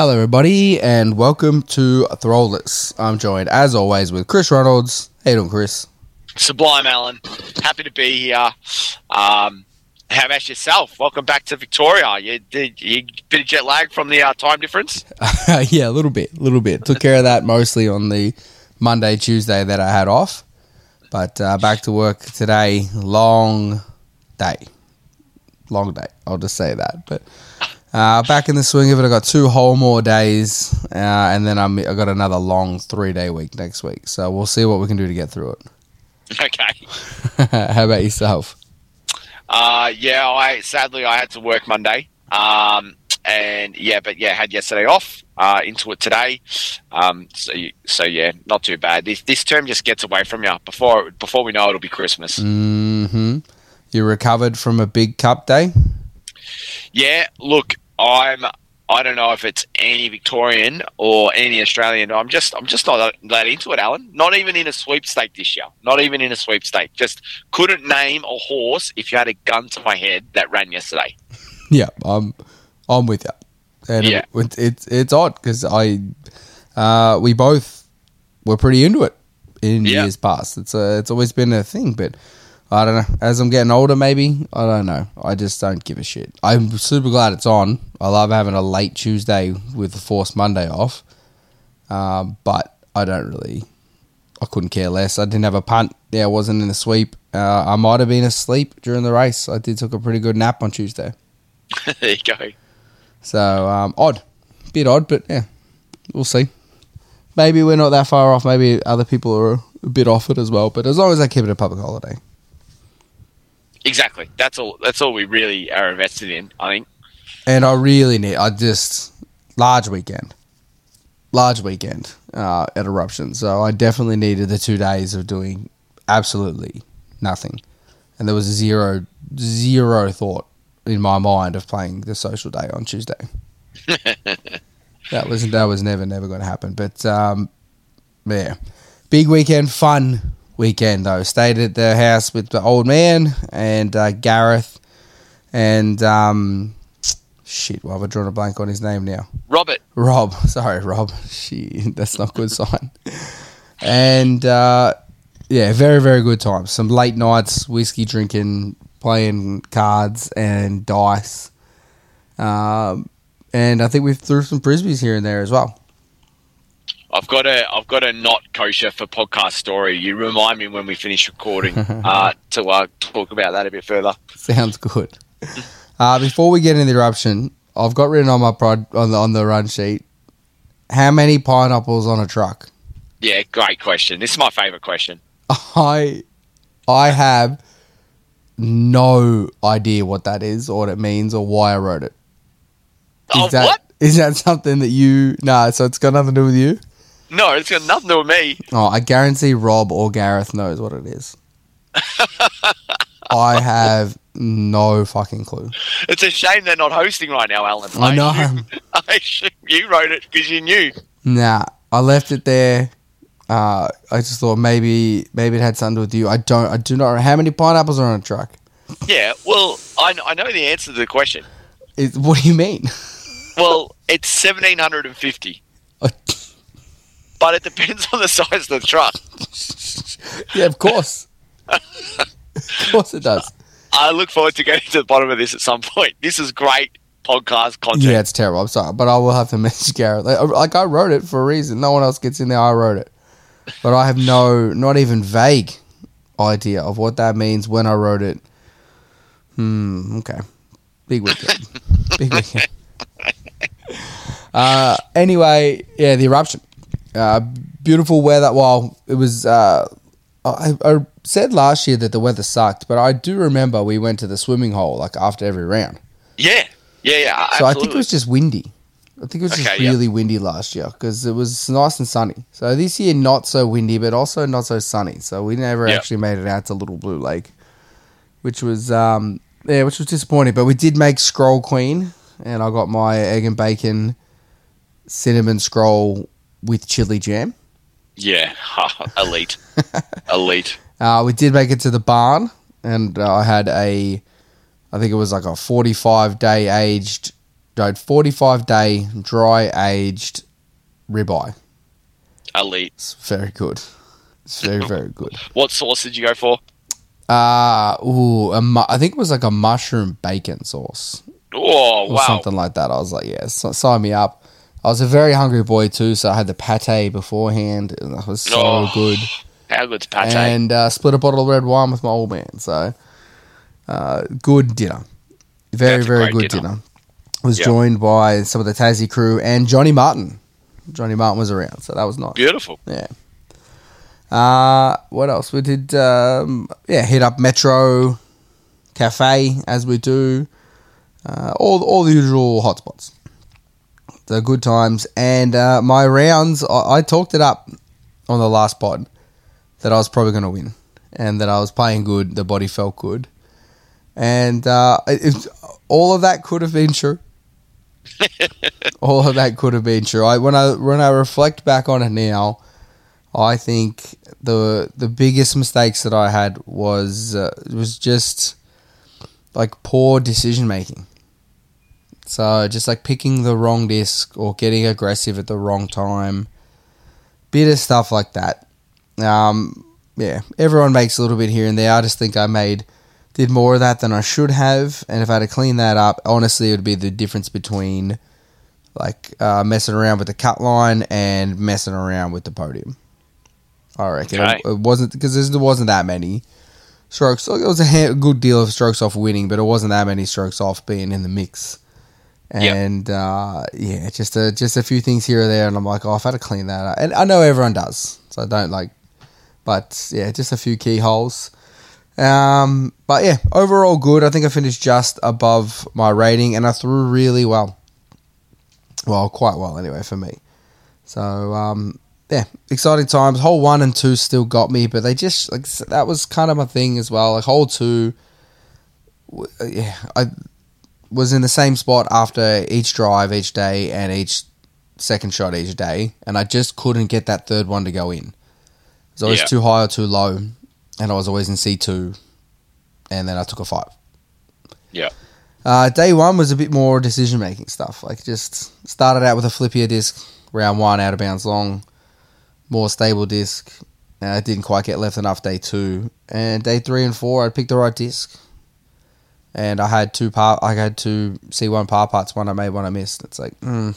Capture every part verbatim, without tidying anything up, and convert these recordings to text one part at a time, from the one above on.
Hello, everybody, and welcome to Throwless. I'm joined, as always, with Chris Reynolds. How you doing, Chris? Sublime, Alan. Happy to be here. Um, how about yourself? Welcome back to Victoria. You did you bit of jet lag from the uh, time difference? Yeah, a little bit, a little bit. Took care of that mostly on the Monday, Tuesday that I had off. But uh, back to work today. Long day. Long day. I'll just say that. But uh, back in the swing of it, I got two whole more days, uh, and then I'm, I got another long three-day week next week. So we'll see what we can do to get through it. Okay. How about yourself? Uh, yeah, I sadly I had to work Monday. Um, and yeah, but yeah, had yesterday off. Uh, into it today. Um, so so yeah, not too bad. This this term just gets away from you before before we know it'll be Christmas. Mm-hmm. You recovered from a big cup day? Yeah. Look, I'm. I don't know if it's any Victorian or any Australian. I'm just, I'm just not that into it, Alan. Not even in a sweepstake this year. Not even in a sweepstake. Just couldn't name a horse if you had a gun to my head that ran yesterday. Yeah, I'm, I'm with you. And yeah. it, it's it's odd because I, uh, we both were pretty into it in yeah. years past. It's a, it's always been a thing, but I don't know. As I'm getting older, maybe I don't know. I just don't give a shit. I'm super glad it's on. I love having a late Tuesday with the forced Monday off, um, but I don't really. I couldn't care less. I didn't have a punt. Yeah, I wasn't in the sweep. Uh, I might have been asleep during the race. I did took a pretty good nap on Tuesday. There you go. So um, odd, bit odd, but yeah, we'll see. Maybe we're not that far off. Maybe other people are a bit off it as well. But as long as I keep it a public holiday. Exactly. That's all. That's all we really are invested in, I think. And I really need. I just large weekend, large weekend uh, at Eruption. So I definitely needed the two days of doing absolutely nothing, and there was zero, zero thought in my mind of playing the social day on Tuesday. that was that was never never going to happen. But um, yeah, big weekend, fun. Weekend though, stayed at the house with the old man and uh, Gareth and um, shit. Well, I've drawn a blank on his name now. Robert. Rob. Sorry, Rob. Shit, that's not a good sign. And uh, yeah, very very good time. Some late nights, whiskey drinking, playing cards and dice, um, and I think we threw some frisbees here and there as well. I've got a I've got a not kosher for podcast story. You remind me when we finish recording uh, to uh, talk about that a bit further. Sounds good. Uh, before we get into the Eruption, I've got written on my prod, on the on the run sheet. How many pineapples on a truck? Yeah, great question. This is my favourite question. I I have no idea what that is or what it means or why I wrote it. Is Oh, that, what? Is that something that you... Nah, so it's got nothing to do with you? No, it's got nothing to do with me. Oh, I guarantee Rob or Gareth knows what it is. I have no fucking clue. It's a shame they're not hosting right now, Alan. I know. assume, I assume you wrote it because you knew. Nah, I left it there. Uh, I just thought maybe maybe it had something to do with you. I don't. I do not know. How many pineapples are on a truck? Yeah, well, I, I know the answer to the question. It, what do you mean? Well, it's seventeen fifty. But it depends on the size of the truck. Yeah, of course. Of course it does. I look forward to getting to the bottom of this at some point. This is great podcast content. Yeah, it's terrible. I'm sorry. But I will have to message Gareth. Like, like, I wrote it for a reason. No one else gets in there. I wrote it. But I have no, not even vague idea of what that means when I wrote it. Hmm, okay. Big weekend. Big weekend. Uh, anyway, yeah, the Eruption. Uh, beautiful weather. Well, it was... Uh, I, I said last year that the weather sucked, but I do remember we went to the swimming hole like after every round. Yeah, yeah, yeah. Absolutely. So I think it was just windy. I think it was okay, just really yeah. windy last year because it was nice and sunny. So this year, not so windy, but also not so sunny. So we never yep. actually made it out to Little Blue Lake, which was um, yeah, which was disappointing. But we did make Scroll Queen, and I got my egg and bacon cinnamon scroll with chili jam. Yeah, elite, elite. Uh, we did make it to the barn, and uh, I had a, I think it was like a forty-five day aged rode forty-five day dry aged ribeye. Elite. It's very good. It's very, very good. What sauce did you go for? Uh, ooh, a mu- I think it was like a mushroom bacon sauce. Oh, Or wow. something like that. I was like, yeah, so, sign me up. I was a very hungry boy too, so I had the pate beforehand. And that was so Oh, good. How good's pate? And uh, split a bottle of red wine with my old man. So, uh, good dinner. Very, That's a very great good dinner. dinner. Was Yep. joined by some of the Tassie crew and Johnny Martin. Johnny Martin was around, so that was nice. Beautiful. Yeah. Uh, what else? We did, um, yeah, hit up Metro Cafe as we do. Uh, all all the usual hotspots. So good times. And uh, my rounds, I, I talked it up on the last pod that I was probably going to win and that I was playing good. The body felt good. And uh, it, all of that could have been true. All of that could have been true. I, when I when I reflect back on it now, I think the the biggest mistakes that I had was uh, was just like poor decision making. So just like picking the wrong disc or getting aggressive at the wrong time, bit of stuff like that. Um, yeah, everyone makes a little bit here and there. I just think I made did more of that than I should have, and if I had to clean that up, honestly, it would be the difference between like uh, messing around with the cut line and messing around with the podium. I reckon Okay. it, it wasn't because there wasn't that many strokes. It was a ha- good deal of strokes off winning, but it wasn't that many strokes off being in the mix. And yep. uh, yeah, just a just a few things here or there, and I'm like, oh, I've had to clean that up. And I know everyone does, so I don't like. But yeah, just a few key holes. Um, but yeah, overall good. I think I finished just above my rating, and I threw really well. Well, quite well anyway for me. So um, yeah, exciting times. Hole one and two still got me, but they just like that was kind of my thing as well. Like hole two, yeah, I was in the same spot after each drive each day and each second shot each day, and I just couldn't get that third one to go in. It was always Yeah. too high or too low, and I was always in C two, and then I took a five. Yeah. Uh, day one was a bit more decision-making stuff. Like, just started out with a flippier disc, round one, out of bounds long, more stable disc. Uh, didn't quite get left enough day two. And day three and four, I picked the right disc. And I had two par, I had two C one par putts, one I made, one I missed. It's like, hmm,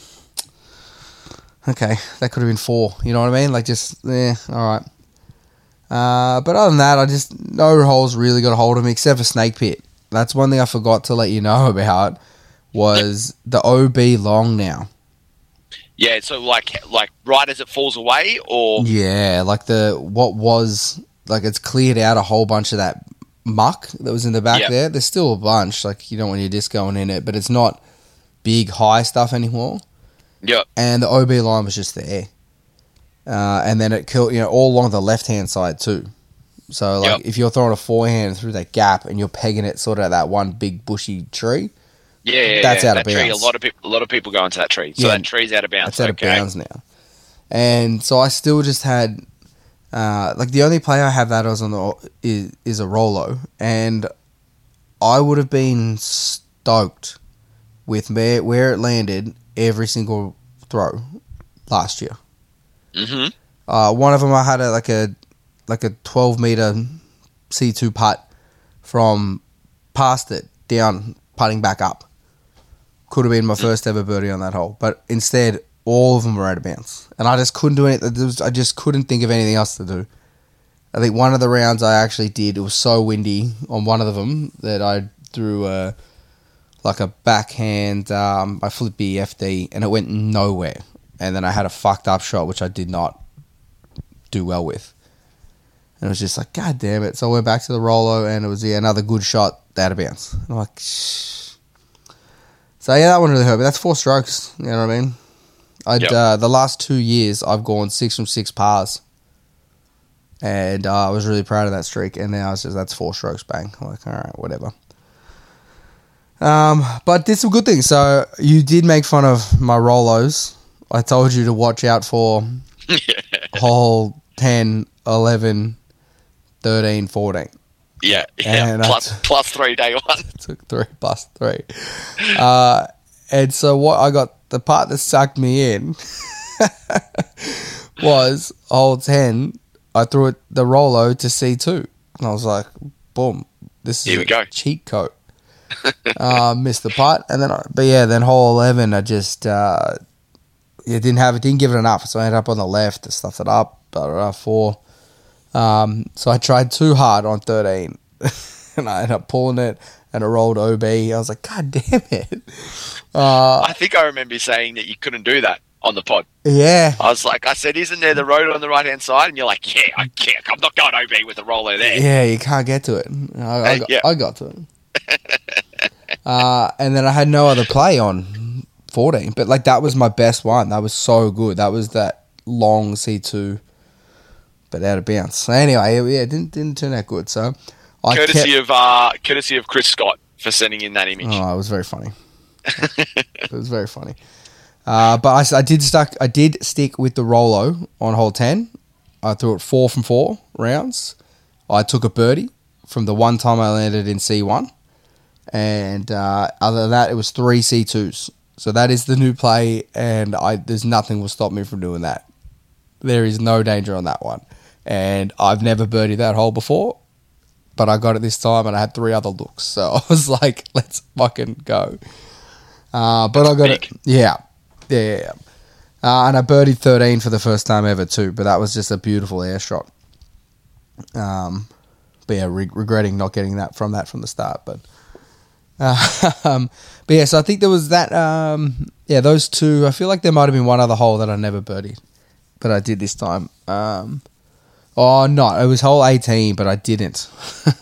okay, that could have been four. You know what I mean? Like, just, eh, all right. Uh, but other than that, I just, no holes really got a hold of me except for Snake Pit. That's one thing I forgot to let you know about was the O B long now. Yeah, so like like right as it falls away, or Yeah, like the, what was, like it's cleared out a whole bunch of that muck that was in the back Yep. there. There's still a bunch, like you don't want your disc going in it, but it's not big, high stuff anymore. yeah, And the O B line was just there. Uh, and then it killed, you know, all along the left-hand side too. So, like, Yep. if you're throwing a forehand through that gap and you're pegging it sort of at that one big bushy tree, yeah, yeah, That's yeah. out of that tree. A bounds. lot of people, a lot of people go into that tree, so Yeah. that tree's out of bounds. that's out okay. of bounds now. And so I still just had, uh, like, the only play I have that was on the is, is a Rolo, and I would have been stoked with where, where it landed every single throw last year. Mm-hmm. Uh, one of them I had a, like a like a twelve meter C two putt from past it down, putting back up. Could have been my first ever birdie on that hole, but instead all of them were out of bounds, and I just couldn't do anything. There was- I just couldn't think of anything else to do. I think one of the rounds I actually did, it was so windy on one of them that I threw a like a backhand, um, I flippy F D, and it went nowhere. And then I had a fucked up shot which I did not do well with. And it was just like, God damn it. So I went back to the Rolo, and it was yeah, another good shot out of bounds. And I'm like, shh. So yeah, that one really hurt me. That's four strokes. You know what I mean? I'd Yep. uh, the last two years I've gone six from six pars, and uh, I was really proud of that streak. And now it's just that's four strokes, bang. I'm like, all right, whatever. Um, but did some good things. So you did make fun of my Rolos. I told you to watch out for hole ten, eleven, thirteen, fourteen. Yeah, yeah. And I Plus, t- plus three day one. Took three plus three. Uh, And so what I got, the part that sucked me in was hole ten. I threw it the Rolo to C two. And I was like, boom, this is Here we a go. cheat code. uh, missed the putt. And then, I, but yeah, then hole eleven, I just, uh, yeah, didn't have it, didn't give it enough. So I ended up on the left, I stuffed it up, uh, four. Um, so I tried too hard on thirteen and I ended up pulling it and it rolled O B. I was like, God damn it. Uh, I think I remember you saying that you couldn't do that on the pod. yeah. I was like, I said, isn't there the road on the right hand side? And you're like, yeah, I can't. I'm not going O B with the roller there. Yeah, you can't get to it. I, I, got, yeah. I got to it. uh, and then I had no other play on fourteen. But like that was my best one. That was so good. That was that long C two, but out of bounds. So anyway, yeah, it didn't, didn't turn out good. So I courtesy kept, of uh, courtesy of Chris Scott for sending in that image. Oh, it was very funny. It was very funny. Uh, but I, I did stuck. I did stick with the Rolo on hole ten. I threw it four from four rounds. I took a birdie from the one time I landed in C one, and uh, other than that, it was three C twos. So that is the new play, and I there's nothing will stop me from doing that. There is no danger on that one, and I've never birdied that hole before, but I got it this time, and I had three other looks. So I was like, let's fucking go. Uh, but That's I got big. it. Yeah. Yeah. yeah. Uh, and I birdied thirteen for the first time ever too, but that was just a beautiful air shot. Um, but yeah, re- regretting not getting that from that from the start. But, uh, um, but yeah, so I think there was that. Um, yeah, those two. I feel like there might have been one other hole that I never birdied, but I did this time. Um, oh no, it was hole eighteen, but I didn't.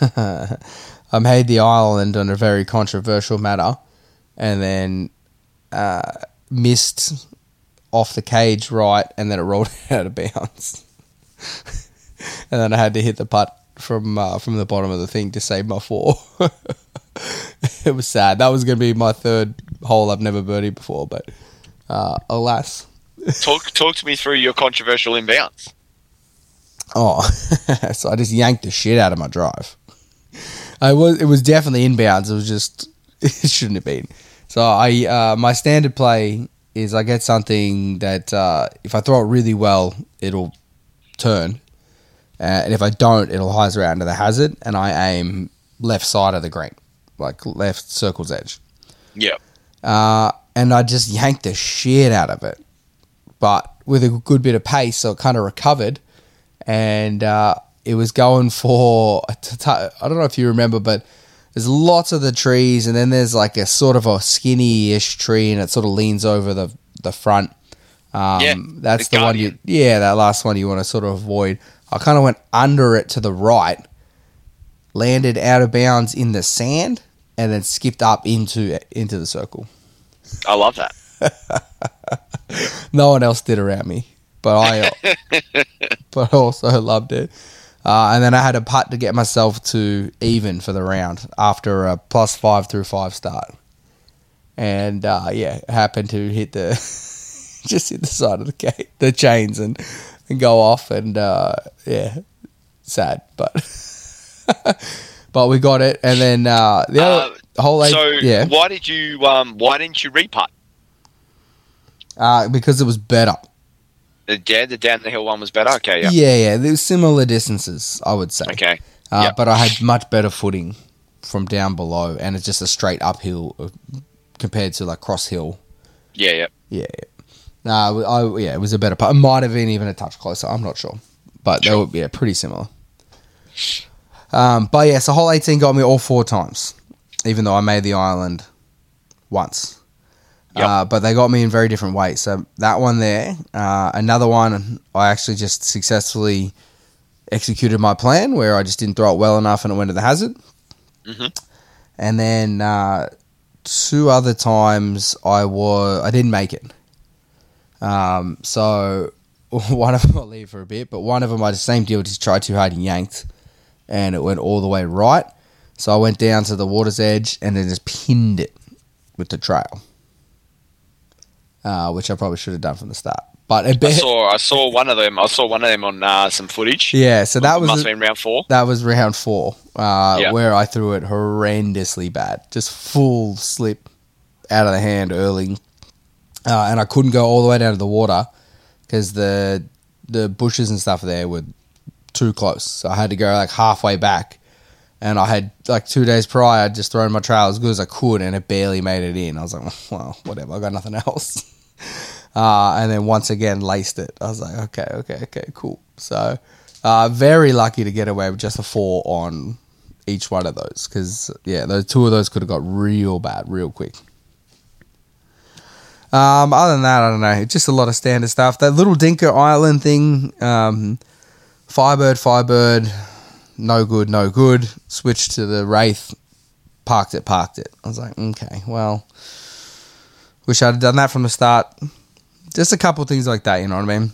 I made the island on a very controversial matter, and then uh, missed off the cage right, and then it rolled out of bounds. And then I had to hit the putt from uh, from the bottom of the thing to save my four. It was sad. That was going to be my third hole I've never birdied before, but uh, alas. Talk talk to me through your controversial inbounds. Oh, so I just yanked the shit out of my drive. I was it was definitely inbounds. It was just it shouldn't have been. So I uh, my standard play is I get something that uh, if I throw it really well, it'll turn. Uh, and if I don't, it'll hyzer out into the hazard, and I aim left side of the green, like left circle's edge. Yeah. Uh, and I just yanked the shit out of it, but with a good bit of pace, so it kind of recovered, and uh, it was going for, I don't know if you remember, but there's lots of the trees, and then there's like a sort of a skinny-ish tree, and it sort of leans over the, the front. Um, Yeah, that's the the one you, yeah, that last one you want to sort of avoid. I kind of went under it to the right, landed out of bounds in the sand, and then skipped up into into the circle. I love that. No one else did around me, but I, but I also loved it. Uh, and then I had a putt to get myself to even for the round after a plus five through five start, and uh, yeah, happened to hit the just hit the side of the gate, the chains, and. and go off, and uh, yeah, sad, but but we got it, and then uh, the other Uh, whole eight, so yeah, why did you um why didn't you re-putt? uh, because it was better. The, yeah, the down the hill one was better. Okay, yeah, Yeah, yeah, there was similar distances, I would say. okay, uh, yep. but I had much better footing from down below, and it's just a straight uphill uh, compared to like cross hill. yeah, yeah. Yeah, yeah. No, I, yeah, it was a better putt. It might have been even a touch closer. I'm not sure, but they Sure. were yeah pretty similar. Um, but yeah, so hole eighteen got me all four times, even though I made the island once. Yep. Uh, but they got me in very different ways. So that one there, uh, another one, I actually just successfully executed my plan where I just didn't throw it well enough and it went to the hazard. Mm-hmm. And then uh, two other times I was I didn't make it. Um, so one of them I'll leave for a bit, but one of them I the same deal, just tried too hard and yanked, and it went all the way right. So I went down to the water's edge and then just pinned it with the trail, uh, which I probably should have done from the start. But it I saw I saw one of them. I saw one of them on uh, some footage. yeah, so that was must have been round four. that was round four, uh, Yeah. where I threw it horrendously bad, just full slip out of the hand early, uh, and I couldn't go all the way down to the water because the the bushes and stuff there were too close. So I had to go like halfway back, and I had like two days prior I'd just thrown my trail as good as I could, and it barely made it in. I was like, well, whatever, I got nothing else. uh, and then once again laced it. I was like, okay, okay, okay, cool. So uh, very lucky to get away with just a four on each one of those, because yeah, those two of those could have got real bad real quick. Um, other than that, I don't know, just a lot of standard stuff. That little Dinka Island thing, um, Firebird, Firebird, no good, no good. Switched to the Wraith, parked it, parked it. I was like, okay, well, wish I'd have done that from the start. Just a couple of things like that, you know what I mean?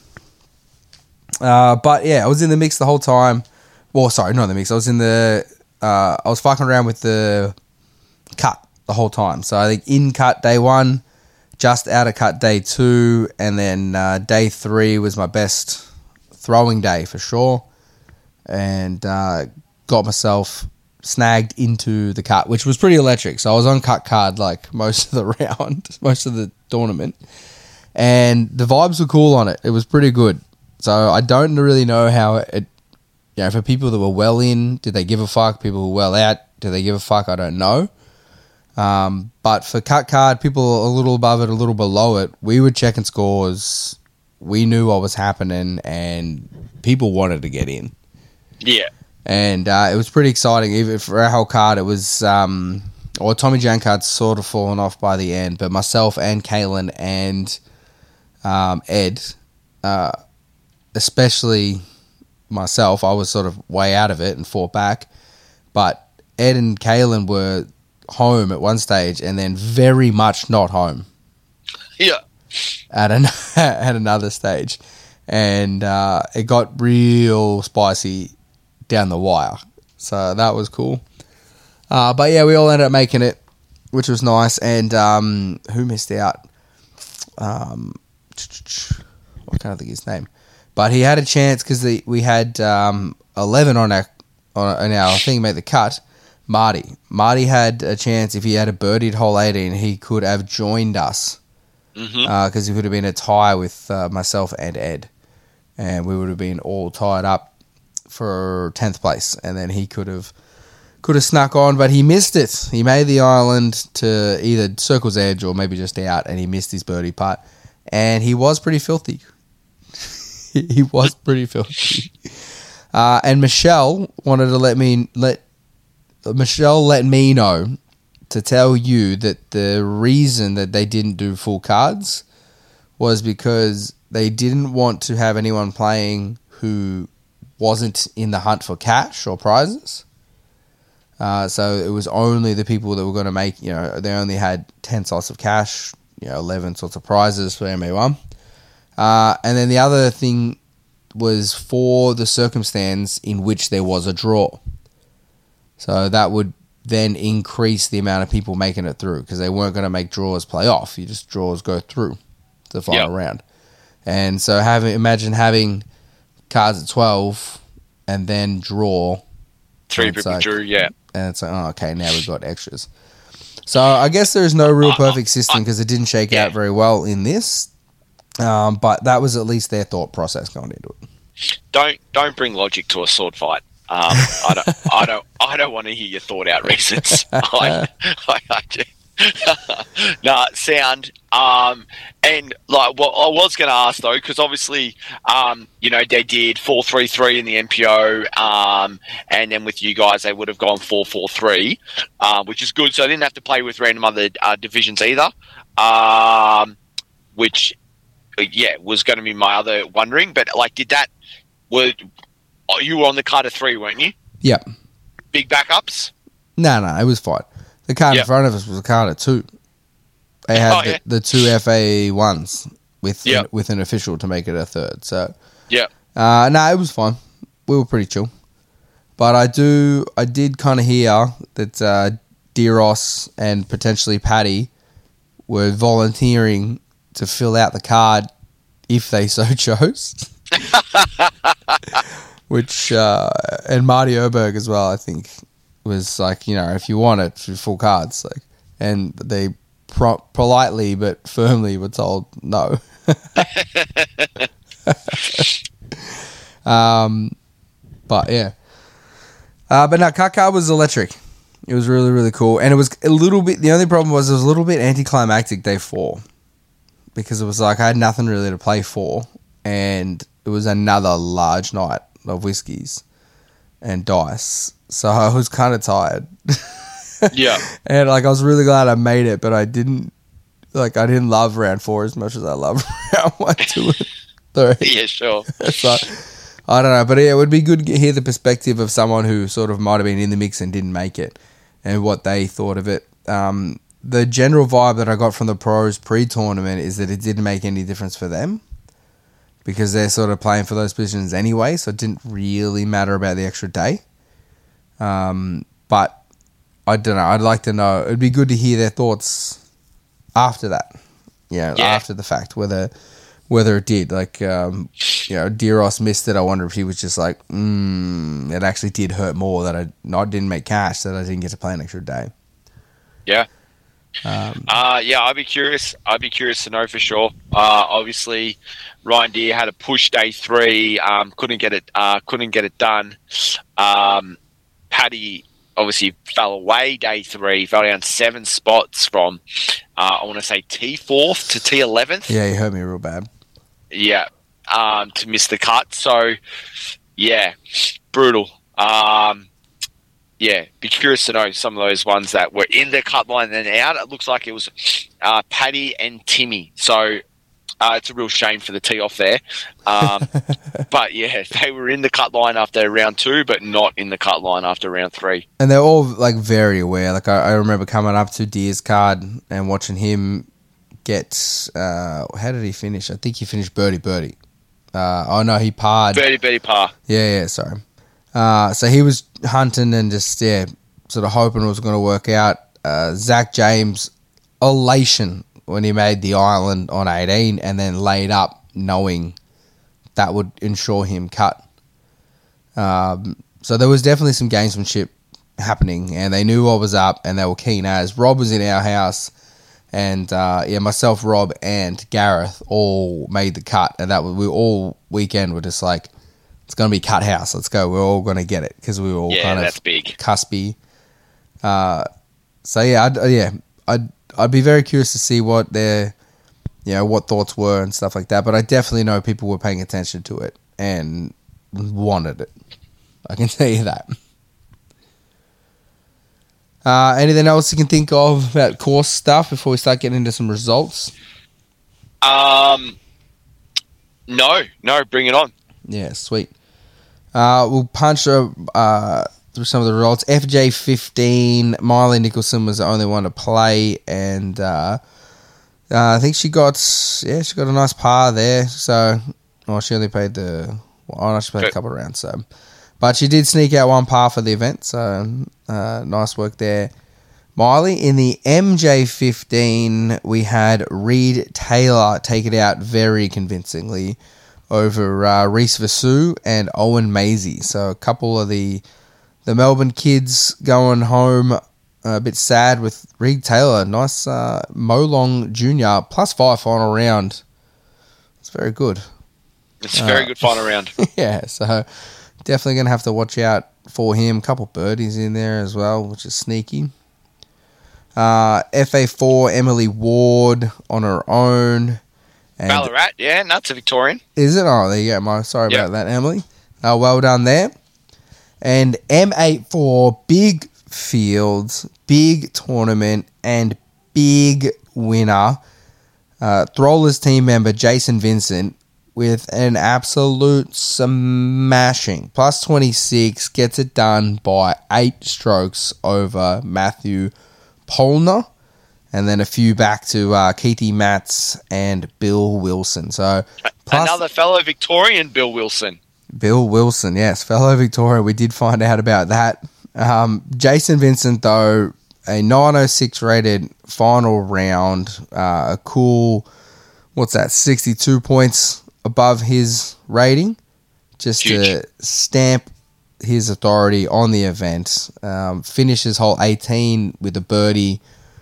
Uh, but yeah, I was in the mix the whole time. Well, sorry, not the mix. I was in the, uh, I was fucking around with the cut the whole time. So I think in cut day one, just out of cut day two, and then uh, day three was my best throwing day for sure, and uh, got myself snagged into the cut, which was pretty electric. So I was on cut card like most of the round, most of the tournament, and the vibes were cool on it. It was pretty good. So I don't really know how it, you know, for people that were well in, did they give a fuck? People who were well out, did they give a fuck? I don't know. Um, but for cut card, people a little above it, a little below it, we were checking scores. We knew what was happening, and people wanted to get in. Yeah. And uh, it was pretty exciting. Even for our whole card, it was, um, or Tommy Jan card's sort of fallen off by the end, but myself and Kaylin and um, Ed, uh, especially myself, I was sort of way out of it and fought back. But Ed and Kaylin were home at one stage, and then very much not home. Yeah. At an at another stage, and uh, it got real spicy down the wire. So that was cool. Uh, but yeah, we all ended up making it, which was nice. And um, who missed out? Um, I can't think of his name, but he had a chance because we had um, eleven on our on our thing made the cut. Marty. Marty had a chance if he had a birdied hole eighteen, he could have joined us because Mm-hmm. uh, he would have been a tie with uh, myself and Ed, and we would have been all tied up for tenth place, and then he could have could have snuck on, but he missed it. He made the island to either Circle's Edge or maybe just out, and he missed his birdie putt, and he was pretty filthy. he was pretty filthy. Uh, and Michelle wanted to let me let. Michelle let me know to tell you that the reason that they didn't do full cards was because they didn't want to have anyone playing who wasn't in the hunt for cash or prizes. Uh, so it was only the people that were going to make, you know, they only had ten slots of cash, you know, eleven sorts of prizes for M A one. Uh, and then the other thing was for the circumstance in which there was a draw. So that would then increase the amount of people making it through, because they weren't going to make draws play off. You just draws go through the final Yep. round. And so having imagine having cards at twelve and then draw. Three and it's people like- drew, yeah. And it's like, oh, okay, now we've got extras. So I guess there's no real perfect system because it didn't shake Yeah. out very well in this. Um, but that was at least their thought process going into it. Don't don't bring logic to a sword fight. Um, I don't, I don't, I don't want to hear your thought out reasons. I, I, I do. No, sound. Um, and like, what I was going to ask though, because obviously, um, you know, they did four three three in the M P O, um, and then with you guys, they would have gone four four three, uh, which is good. So I didn't have to play with random other uh, divisions either. Um, which, yeah, was going to be my other wondering. But like, did that? Were oh, you were on the card of three, weren't you? Yep. Big backups. No, no, it was fine. The card Yep. in front of us was a card of two. They had Oh, the, yeah. the two F A ones with Yep. an, with an official to make it a third. So Yeah. uh, no, it was fine. We were pretty chill. But I do, I did kind of hear that uh, Diros and potentially Paddy were volunteering to fill out the card if they so chose. Which uh, and Marty Oberg as well, I think, was like, you know, if you want it, for full cards, like, and they pro- politely but firmly were told no. um, but yeah. Uh, but no, Kaka was electric. It was really, really cool. And it was a little bit, the only problem was it was a little bit anticlimactic day four. Because it was like I had nothing really to play for. And it was another large night of whiskies and dice. So I was kind of tired. Yeah. And like I was really glad I made it, but I didn't, like I didn't love round four as much as I love round one, two, and three. Yeah, sure. So, I don't know, but yeah, it would be good to hear the perspective of someone who sort of might have been in the mix and didn't make it, and what they thought of it. Um, the general vibe that I got from the pros pre-tournament is that it didn't make any difference for them because they're sort of playing for those positions anyway, so it didn't really matter about the extra day. Um, but I don't know. I'd like to know. It'd be good to hear their thoughts after that. You know, Yeah. after the fact, whether whether it did. Like, um, you know, Diros missed it. I wonder if he was just like, mm, it actually did hurt more that I not didn't make cash, that I didn't get to play an extra day. Yeah. Um, Uh, yeah, I'd be curious. I'd be curious to know for sure. Uh, obviously, Ryan Deere had a push day three. Um, couldn't get it. Uh, couldn't get it done. Um, Paddy obviously fell away day three. Fell down seven spots from uh, I want to say T fourth to T eleventh. yeah, he hurt me real bad. Yeah, um, to miss the cut. So, yeah, brutal. Um, yeah, be curious to know some of those ones that were in the cut line and then out. It looks like it was uh, Paddy and Timmy. So, uh, it's a real shame for the tee off there. Um, but, yeah, they were in the cut line after round two, but not in the cut line after round three. And they're all like very aware. Like I, I remember coming up to Deer's card and watching him get. Uh, how did he finish? I think he finished birdie birdie. Uh, oh no, he parred. Birdie, birdie, par. Yeah, yeah. Sorry. Uh, so he was hunting and just yeah, sort of hoping it was going to work out. Uh, Zach James elation when he made the island on eighteen and then laid up, knowing that would ensure him cut. Um, so there was definitely some gamesmanship happening, and they knew what was up, and they were keen as. Rob was in our house, and uh, yeah, myself, Rob, and Gareth all made the cut, and that was, we all weekend were just like, it's going to be cut house. Let's go. We're all going to get it because we were all Yeah, kind that's of big. cuspy. Uh, so yeah, I'd, uh, yeah, I'd I'd be very curious to see what their, you know, what thoughts were and stuff like that. But I definitely know people were paying attention to it and wanted it. I can tell you that. Uh, anything else you can think of about course stuff before we start getting into some results? Um, no, no, bring it on. Yeah, sweet. Uh, we'll punch uh, uh, through some of the results. F J fifteen, Miley Nicholson was the only one to play, and uh, uh, I think she got yeah she got a nice par there. So, well, she only played the well, she played a couple of rounds. So, but she did sneak out one par for the event. So, uh, nice work there, Miley. In the M J fifteen, we had Reed Taylor take it out very convincingly over uh, Reese Vasu and Owen Maisie. So a couple of the the Melbourne kids going home uh, a bit sad with Reed Taylor. Nice uh, Molong Junior plus five final round. It's very good. It's a very Uh, good final round. Yeah, so definitely going to have to watch out for him. A couple birdies in there as well, which is sneaky. Uh, F A four, Emily Ward on her own. And Ballarat, yeah, that's a Victorian. is it? Oh, there you go, Mo. Sorry Yep. about that, Emily. Uh, well done there. And M eighty-four, big fields, big tournament, and big winner. Uh, Throller's team member, Jason Vincent, with an absolute smashing. Plus twenty-six, gets it done by eight strokes over Matthew Polner. And then a few back to uh, Keithy Matz and Bill Wilson. So plus, Another fellow Victorian, Bill Wilson. Bill Wilson, yes, fellow Victoria. We did find out about that. Um, Jason Vincent, though, a nine oh six rated final round. Uh, a cool, what's that, sixty-two points above his rating. Just Huge. to stamp his authority on the event. Um, finishes hole eighteen with a birdie.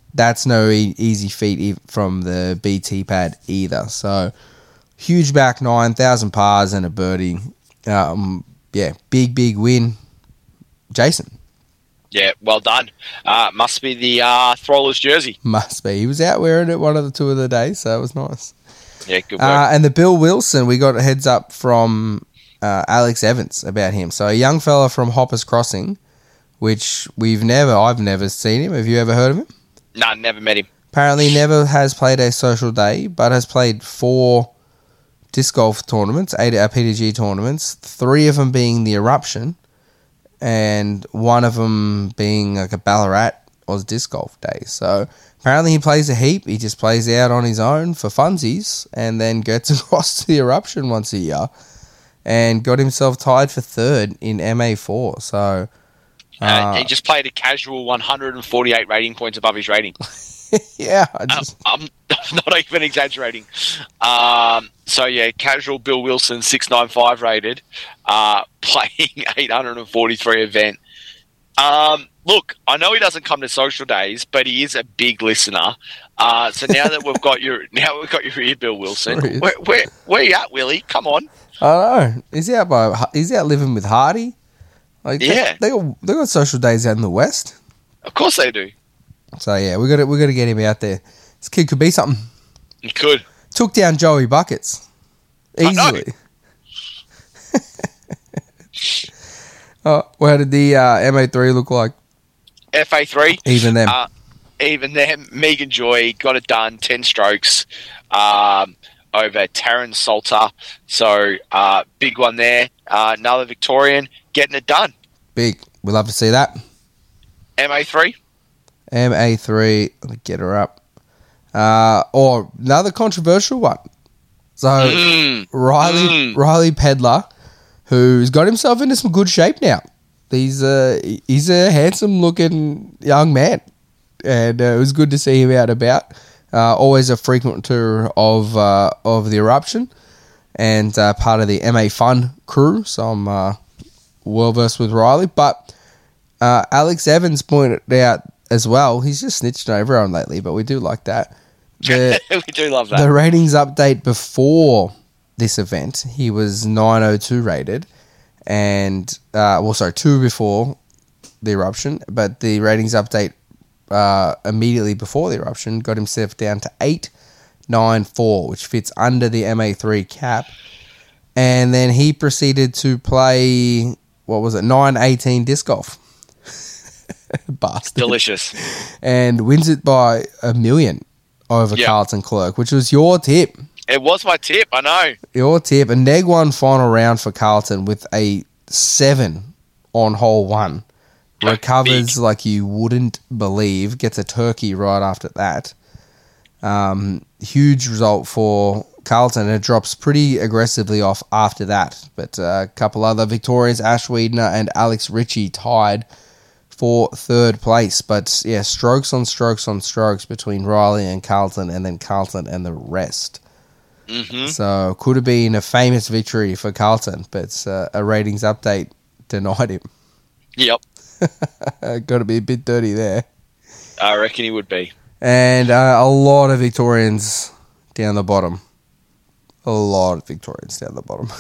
that's no e- easy feat e- from the B T pad either. So, huge back nine, one thousand pars and a birdie. Um, yeah, big, big win. Jason. Yeah, well done. Uh, must be the uh, Throwler's jersey. Must be. He was out wearing it one of the two of the days, so it was nice. Yeah, good work. Uh, and the Bill Wilson, we got a heads up from uh, Alex Evans about him. So, a young fella from Hoppers Crossing, which we've never, I've never seen him. Have you ever heard of him? No, never met him. Apparently never has played a social day, but has played four disc golf tournaments, eight uh, P D G tournaments, three of them being the Eruption, and one of them being like a Ballarat Oz disc golf day. So apparently he plays a heap. He just plays out on his own for funsies and then gets across to the Eruption once a year and got himself tied for third in M A four. So uh, uh, he just played a casual one hundred forty-eight rating points above his rating. yeah, I just... Um, I'm not even exaggerating. Um, so, yeah, casual Bill Wilson, six ninety-five rated, uh, playing eight hundred forty-three event. Um, look, I know he doesn't come to social days, but he is a big listener. Uh, so now that we've got your now we've got your ear, Bill Wilson, where, where where you at, Willie? Come on. I don't know. He's out by he's out living with Hardy. Like yeah, they, they got they got social days out in the west. Of course they do. So yeah, we got to we got to get him out there. This kid could be something. He could. Took down Joey Buckets easily. Oh, well, how did the uh, M A three look like? F A three. Even them. Uh, even them. Megan Joy got it done. Ten strokes um, over Taryn Salter. So uh, big one there. Uh, another Victorian getting it done. Big. We'll love to see that. M A three. M A three. Let me get her up. Uh, or another controversial one. So Mm. Riley Mm. Riley Pedler, who's got himself into some good shape now. He's a he's a handsome looking young man, and uh, it was good to see him out and about. Uh, always a frequenter of uh, of the Eruption, and uh, part of the M A Fun crew. So I'm uh, well versed with Riley, but uh, Alex Evans pointed out as well. He's just snitched on everyone lately, but we do like that. The, we do love that. The ratings update before this event, he was nine oh two rated, and uh, well, sorry, two before the Eruption, but the ratings update uh, immediately before the Eruption got himself down to eight ninety-four, which fits under the M A three cap, and then he proceeded to play, what was it, nine eighteen disc golf. Bastard. Delicious. And wins it by a million over yep. Carlton Clerk, which was your tip. It was my tip, I know. Your tip. A neg one final round for Carlton with a seven on hole one. Recovers Big. Like you wouldn't believe. Gets a turkey right after that. Um, huge result for Carlton. It drops pretty aggressively off after that. But uh, a couple other Victorians, Ash Wiedner and Alex Ritchie, tied for third place. But yeah, strokes on strokes on strokes between Riley and Carlton, and then Carlton and the rest. Mm-hmm. So could have been a famous victory for Carlton, but uh, a ratings update denied him. Yep. Got to be a bit dirty there. I reckon he would be. And uh, a lot of Victorians down the bottom. A lot of Victorians down the bottom.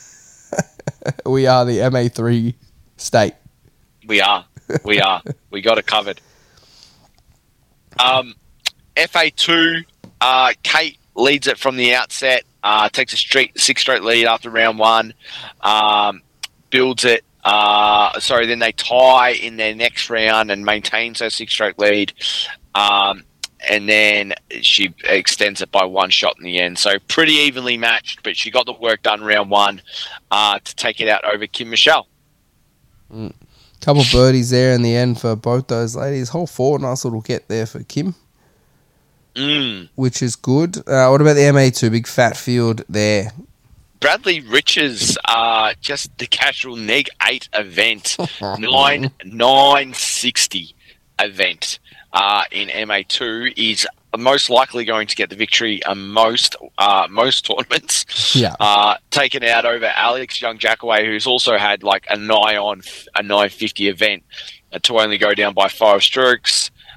We are the M A three state. We are. We are. We got it covered. Um, F A two, uh, Kate leads it from the outset, uh, takes a straight, six straight lead after round one, um, builds it. Uh, sorry, then they tie in their next round and maintains her six straight lead. Um, and then she extends it by one shot in the end. So pretty evenly matched, but she got the work done round one uh, to take it out over Kim Michelle. Mm. Couple birdies there in the end for both those ladies. Hole four, nice little get there for Kim, mm. which is good. Uh, what about the M A two? Big fat field there. Bradley Riches, uh, just the casual neg eight event, nine nine sixty event uh, in M A two is most likely going to get the victory in most uh, most tournaments. Yeah, uh, taken out over Alex Young Jackaway, who's also had like a nigh on a nine fifty event uh, to only go down by five strokes.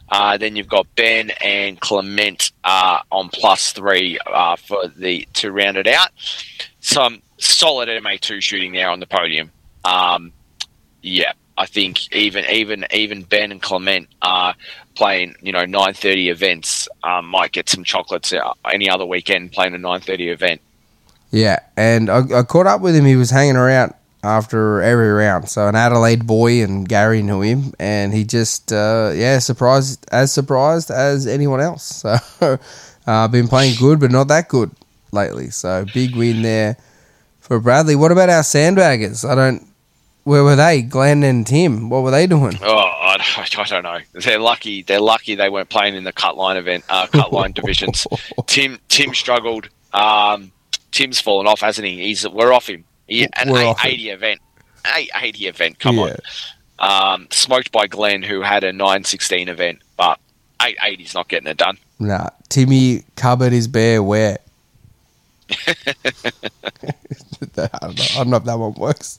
Uh, then you've got Ben and Clement uh, on plus three uh, for the to round it out. Some solid M A two shooting there on the podium. Um, yeah, I think even even even Ben and Clement are playing, you know, nine thirty events. Um, might get some chocolates out any other weekend playing a nine thirty event. Yeah, and I, I caught up with him. He was hanging around after every round. So an Adelaide boy, and Gary knew him, and he just, uh, yeah, surprised as surprised as anyone else. So uh, been playing good, but not that good lately. So big win there for Bradley. What about our sandbaggers? I don't. Where were they? Glenn and Tim. What were they doing? Oh, I, I don't know. They're lucky. They're lucky they weren't playing in the cut line event, uh, cut line divisions. Tim Tim struggled. Um, Tim's fallen off, hasn't he? He's we're off him. He, an We're eight off eighty event. eight eighty event. Come Yeah. on. Um, smoked by Glenn, who had a nine sixteen event, but eight eighty's not getting it done. Nah, Timmy cupboard is bare where? I don't know. I don't know if that one works.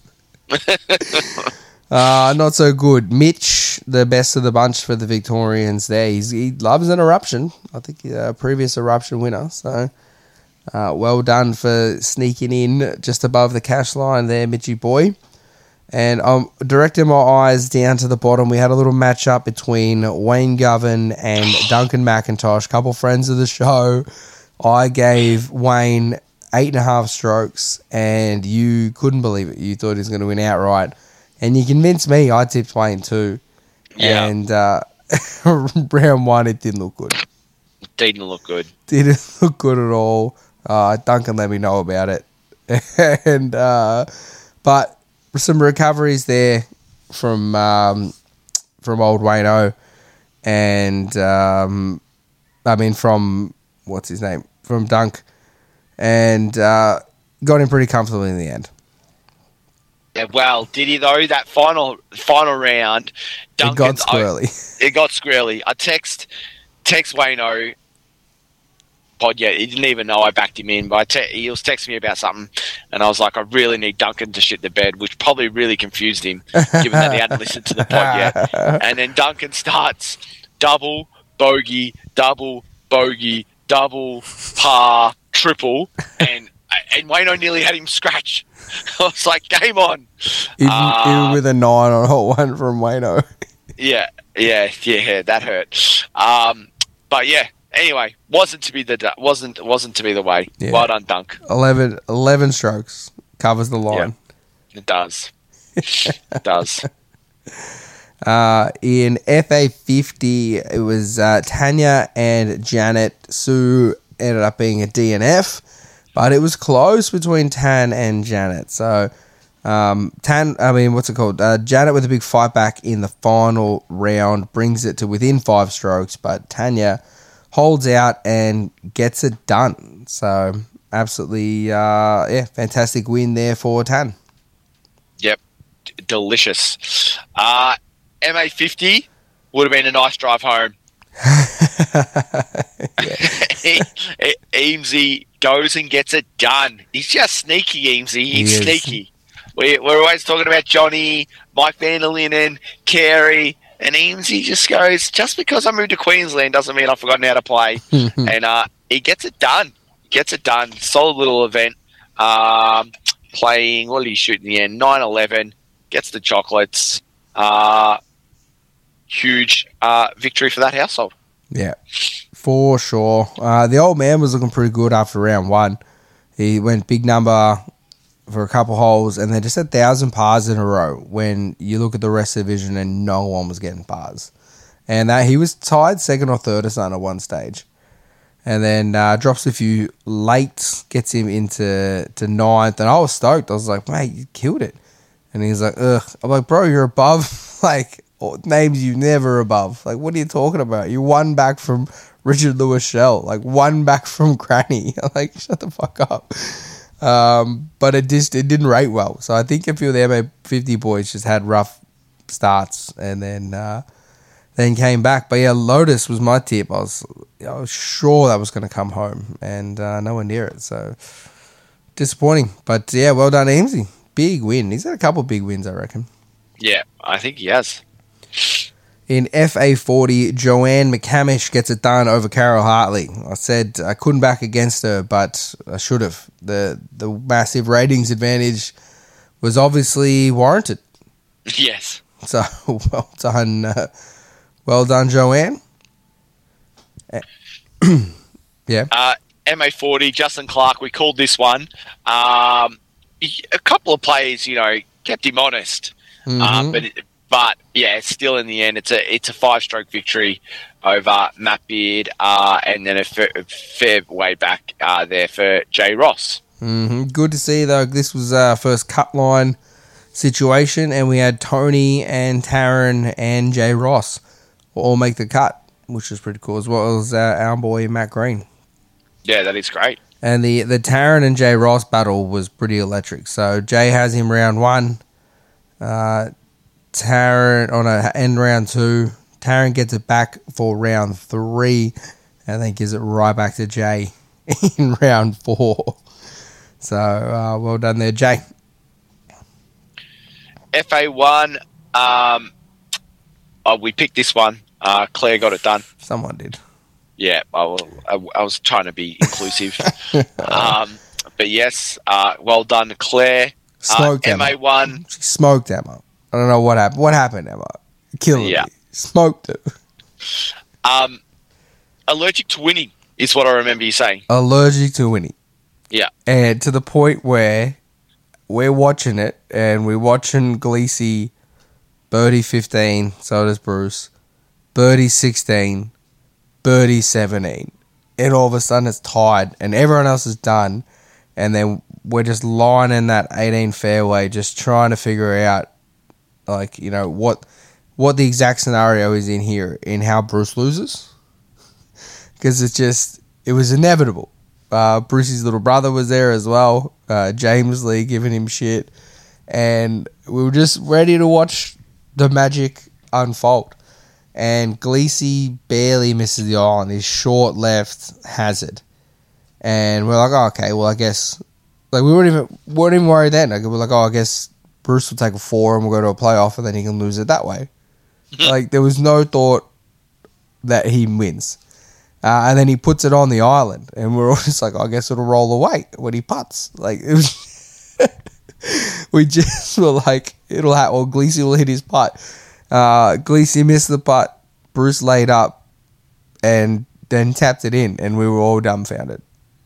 uh, not so good. Mitch, the best of the bunch for the Victorians there. He's, he loves an eruption. I think he's a previous eruption winner. So uh, well done for sneaking in just above the cash line there, Mitchy boy. And I'm directing my eyes down to the bottom. We had a little matchup between Wayne Govan and Duncan McIntosh, couple friends of the show. I gave Wayne eight and a half strokes, and you couldn't believe it. You thought he was going to win outright. And you convinced me. I tipped Wayne too. Yeah. And uh, round one, it didn't look good. Didn't look good. Didn't look good at all. Uh, Duncan let me know about it. and uh, But some recoveries there from um, from old Wayne-O. And, um, I mean, from, what's his name? From Dunk. And uh, got him pretty comfortably in the end. Yeah, well, did he though? That final final round, It got squirrely. It got squirrely. I text text Wayne-O. Pod, yeah, he didn't even know I backed him in, but I te- he was texting me about something, and I was like, I really need Duncan to shit the bed, which probably really confused him, given that he hadn't listened to the pod yet. And then Duncan starts double bogey, double bogey, double par, triple, and and Wayne-O nearly had him scratch. I was like, game on. Even, uh, even with a nine on hole one from Wayne-O. yeah, yeah, yeah, that hurt. Um, but yeah, anyway, wasn't to be the wasn't wasn't to be the way. Yeah. Well done, Dunk. eleven, eleven strokes covers the line. Yeah, it does. It does. Uh, in F A fifty, it was uh, Tanya and Janet. Sue ended up being a D N F, but it was close between Tan and Janet. So, um, Tan, I mean, what's it called? Uh, Janet with a big fight back in the final round brings it to within five strokes, but Tanya holds out and gets it done. So, absolutely, uh, yeah, fantastic win there for Tan. Yep, D- delicious. Uh, M A fifty would have been a nice drive home. Eamesy goes and gets it done. He's just sneaky, Eamesy. He's He sneaky. We, we're always talking about Johnny, Mike Van der Linden, Carey, and Eamesy just goes, just because I moved to Queensland doesn't mean I've forgotten how to play. and uh, he gets it done. Gets it done. Solid little event. Um, playing, what did he shoot in the end? nine eleven. Gets the chocolates. Uh, huge uh, victory for that household. Yeah, for sure. Uh, the old man was looking pretty good after round one. He went big number for a couple holes, and then just a thousand pars in a row when you look at the rest of the division and no one was getting pars. And that he was tied second or third or something at one stage. And then uh, drops a few late, gets him into to ninth, and I was stoked. I was like, mate, you killed it. And he's like, ugh. I'm like, bro, you're above, like, names you never above. Like, what are you talking about? You one back from Richard Lewis Shell, like one back from Granny. I'm like, shut the fuck up. Um, but it just it didn't rate well. So I think a few of the M A fifty boys just had rough starts and then uh, then came back. But yeah, Lotus was my tip. I was I was sure that was going to come home, and uh, nowhere near it. So disappointing. But yeah, well done, Eamesy. Big win. He's had a couple of big wins, I reckon. Yeah, I think he has. In F A forty, Joanne McCamish gets it done over Carol Hartley. I said I couldn't back against her, but I should have. The the massive ratings advantage was obviously warranted. Yes. So, well done. Uh, well done, Joanne. Yeah. Uh, M A forty, Justin Clark, we called this one. Um, a couple of players, you know, kept him honest. Mm-hmm. Um, but but yeah, still in the end, it's a it's a five stroke victory over Matt Beard, uh, and then a fair, a fair way back uh, there for Jay Ross. Mm-hmm. Good to see though. This was our first cut line situation, and we had Tony and Taryn and Jay Ross all make the cut, which is pretty cool, as well as uh, our boy Matt Green. Yeah, that is great. And the the Taryn and Jay Ross battle was pretty electric. So Jay has him round one. Uh, Taryn on a end round two. Taryn gets it back for round three, and then gives it right back to Jay in round four. So uh, well done there, Jay. F A one, um, oh, we picked this one. Uh, Claire got it done. Someone did. Yeah, I, I, I was trying to be inclusive. um, but yes, uh, well done, Claire. Smoked uh, Emma. M A one. She smoked Emma. I don't know what happened. What happened, Emma? Killed yeah. me. Smoked her. Um, allergic to winning is what I remember you saying. Allergic to winning. Yeah. And to the point where we're watching it, and we're watching Gleesy birdie fifteen, so does Bruce, birdie sixteen, birdie seventeen, and all of a sudden it's tied, and everyone else is done, and then we're just lying in that eighteen fairway, just trying to figure out, like, you know, what what the exact scenario is in here, in how Bruce loses, because it's just, it was inevitable. Uh, Brucey's little brother was there as well, uh, James Lee giving him shit, and we were just ready to watch the magic unfold. And Gleesy barely misses the eye on his short left hazard, and we're like, oh, okay, well, I guess, like, we weren't even weren't even worried then. Like, we're like, oh, I guess Bruce will take a four and we'll go to a playoff, and then he can lose it that way. Like, there was no thought that he wins. Uh, and then he puts it on the island, and we're all just like, oh, I guess it'll roll away when he putts. Like, it was, we just were like, it'll happen. Well, Gleesy will hit his putt. Uh, Gleesy missed the putt. Bruce laid up, and then tapped it in, and we were all dumbfounded.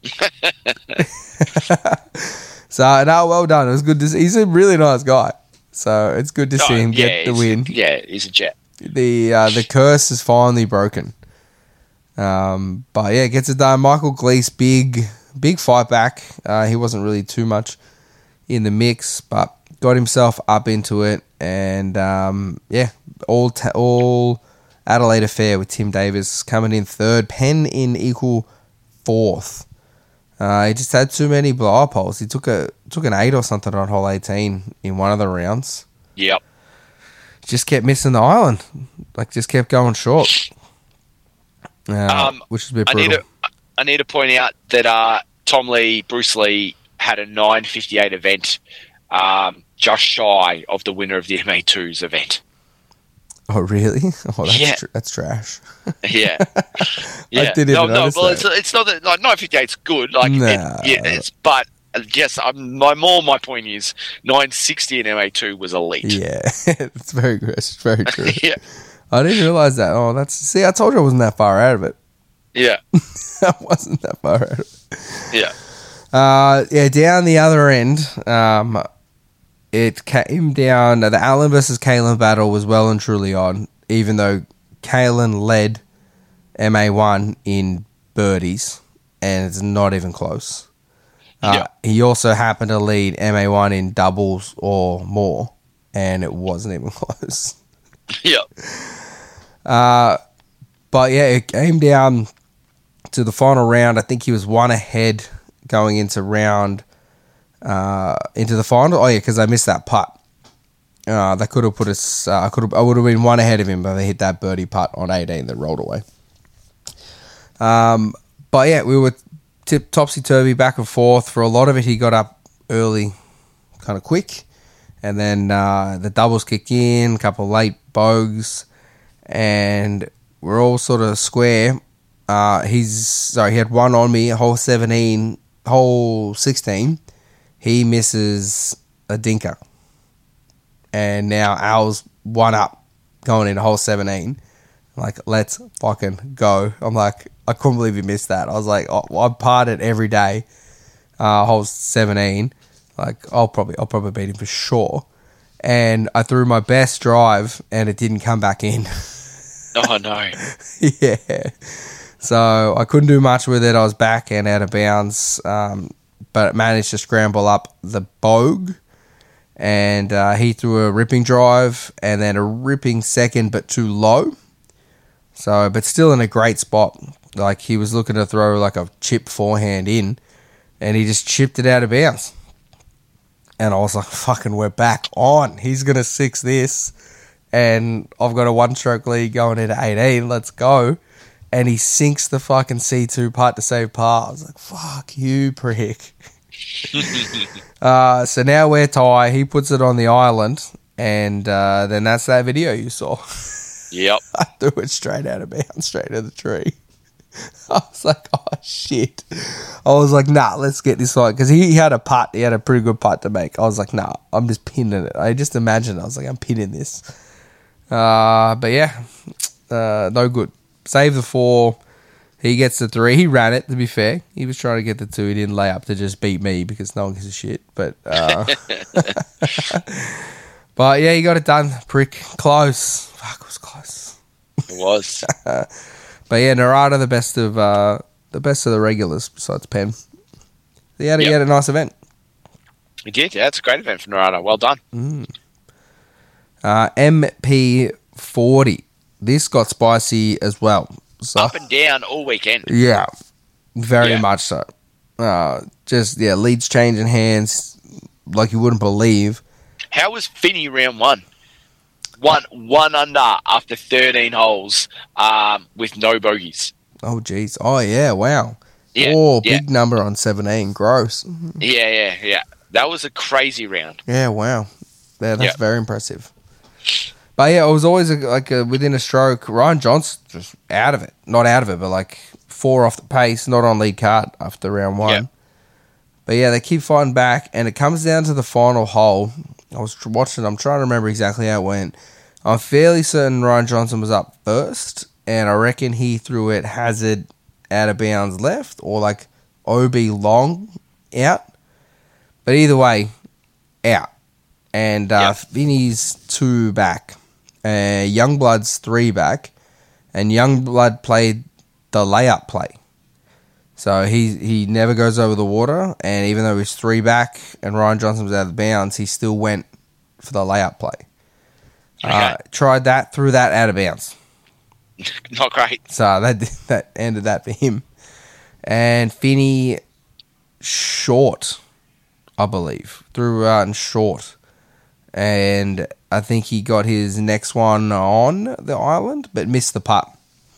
So, no, well done. It was good to see. He's a really nice guy, so it's good to Oh, see him yeah, get the he's- win. Yeah, he's a jet. The uh, the curse is finally broken. Um, but yeah, gets it done. Michael Glees, big, big fight back. Uh, he wasn't really too much in the mix, but got himself up into it. And um, yeah, all ta- all Adelaide affair with Tim Davis coming in third. Penn in equal fourth. Uh, he just had too many blower poles. He took a took an eight or something on hole eighteen in one of the rounds. Yep. Just kept missing the island. Like, just kept going short. Uh, Um, which is a bit I brutal. need to I need to point out that uh, Tom Lee, Bruce Lee, had a nine fifty-eight event, um, just shy of the winner of the M A two's event. Oh, really? Oh, that's Yeah. tr- that's trash. Yeah, yeah. didn't no, even no. notice Well, that. it's, it's not that like nine fifty-eight's good. Like, Nah. it, yeah, it's but uh, yes, I'm, my more my point is nine sixty in M A two was elite. Yeah, it's very good. It's very true. yeah, I didn't realize that. Oh, that's see. I told you I wasn't that far out of it. yeah, I wasn't that far out of it. yeah. Uh, yeah, down the other end, um, it came down. The Allen versus Kalen battle was well and truly on, even though Kalen led M A one in birdies, and it's not even close. Uh, Yeah. He also happened to lead M A one in doubles or more, and it wasn't even close. Yeah. Uh, but yeah, it came down to the final round. I think he was one ahead going into round uh, into the final. Oh yeah, because I missed that putt. Uh, that could have put us. Uh, I could have. I would have been one ahead of him, but they hit that birdie putt on eighteen that rolled away. Um, but yeah, we were tip topsy turvy back and forth for a lot of it. He got up early, kind of quick, and then uh, the doubles kicked in, a couple of late bogues. and we're all sort of square. Uh, he's sorry, he had one on me, hole seventeen, hole sixteen. He misses a dinker, and now Al's one up going into hole seventeen. I'm like, let's fucking go. I'm like, I couldn't believe he missed that. I was like, oh, I part it every day. Uh, hole seventeen, like I'll probably I'll probably beat him for sure. And I threw my best drive, and it didn't come back in. Oh no! Yeah, so I couldn't do much with it. I was back and out of bounds, um, but managed to scramble up the bogue, and uh, he threw a ripping drive, and then a ripping second, but too low. So, but still in a great spot. Like he was looking to throw like a chip forehand in, and he just chipped it out of bounds. And I was like, fucking, we're back on. He's going to six this. And I've got a one-stroke lead going into eighteen. Let's go. And he sinks the fucking C two putt to save par. I was like, fuck you, prick. uh, so now we're tie. He puts it on the island. And uh, then that's that video you saw. Yep. I threw it straight out of bounds, straight to the tree. I was like, oh, shit. I was like, nah, let's get this one. Because he, he had a putt. He had a pretty good putt to make. I was like, nah, I'm just pinning it. I just imagined. I was like, I'm pinning this. Uh, but, yeah, uh, no good. Save the four. He gets the three. He ran it, to be fair. He was trying to get the two. He didn't lay up to just beat me because no one gives a shit. But, uh, but yeah, he got it done. Prick. Close. Fuck, it was close. It was. But yeah, Narada, the best of uh, the best of the regulars besides Penn. He had, a, Yep. he had a nice event. He did. Yeah, it's a great event for Narada. Well done. Mm. Uh, M P forty. This got spicy as well. So, Up and down all weekend. yeah, very Yeah. much so. Uh, just, yeah, leads changing hands like you wouldn't believe. How was Finney round one? One one under after thirteen holes, um, with no bogeys. Oh, jeez. Oh, yeah, wow. Yeah, Oh, yeah. big number on seventeen. Gross. Yeah, yeah, yeah. That was a crazy round. Yeah, wow. Yeah, that's Yeah. very impressive. But yeah, it was always a, like a, within a stroke. Ryan Johnson just out of it. Not out of it, but like four off the pace, not on lead card after round one. Yeah. But yeah, they keep fighting back, and it comes down to the final hole. I was tr- watching, I'm trying to remember exactly how it went. I'm fairly certain Ryan Johnson was up first, and I reckon he threw it hazard out of bounds left, or like O B long out. But either way, out. And uh, Yep. Vinny's two back. Uh, Youngblood's three back. And Youngblood played the layup play. So he he never goes over the water. And even though he's three back and Ryan Johnson was out of bounds, he still went for the layup play. Okay. Uh, tried that, threw that out of bounds. Not great. So that that ended that for him. And Finney short, I believe. Threw out and short. And I think he got his next one on the island, but missed the putt.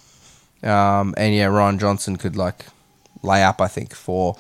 Um, and yeah, Ryan Johnson could like lay up, I think, for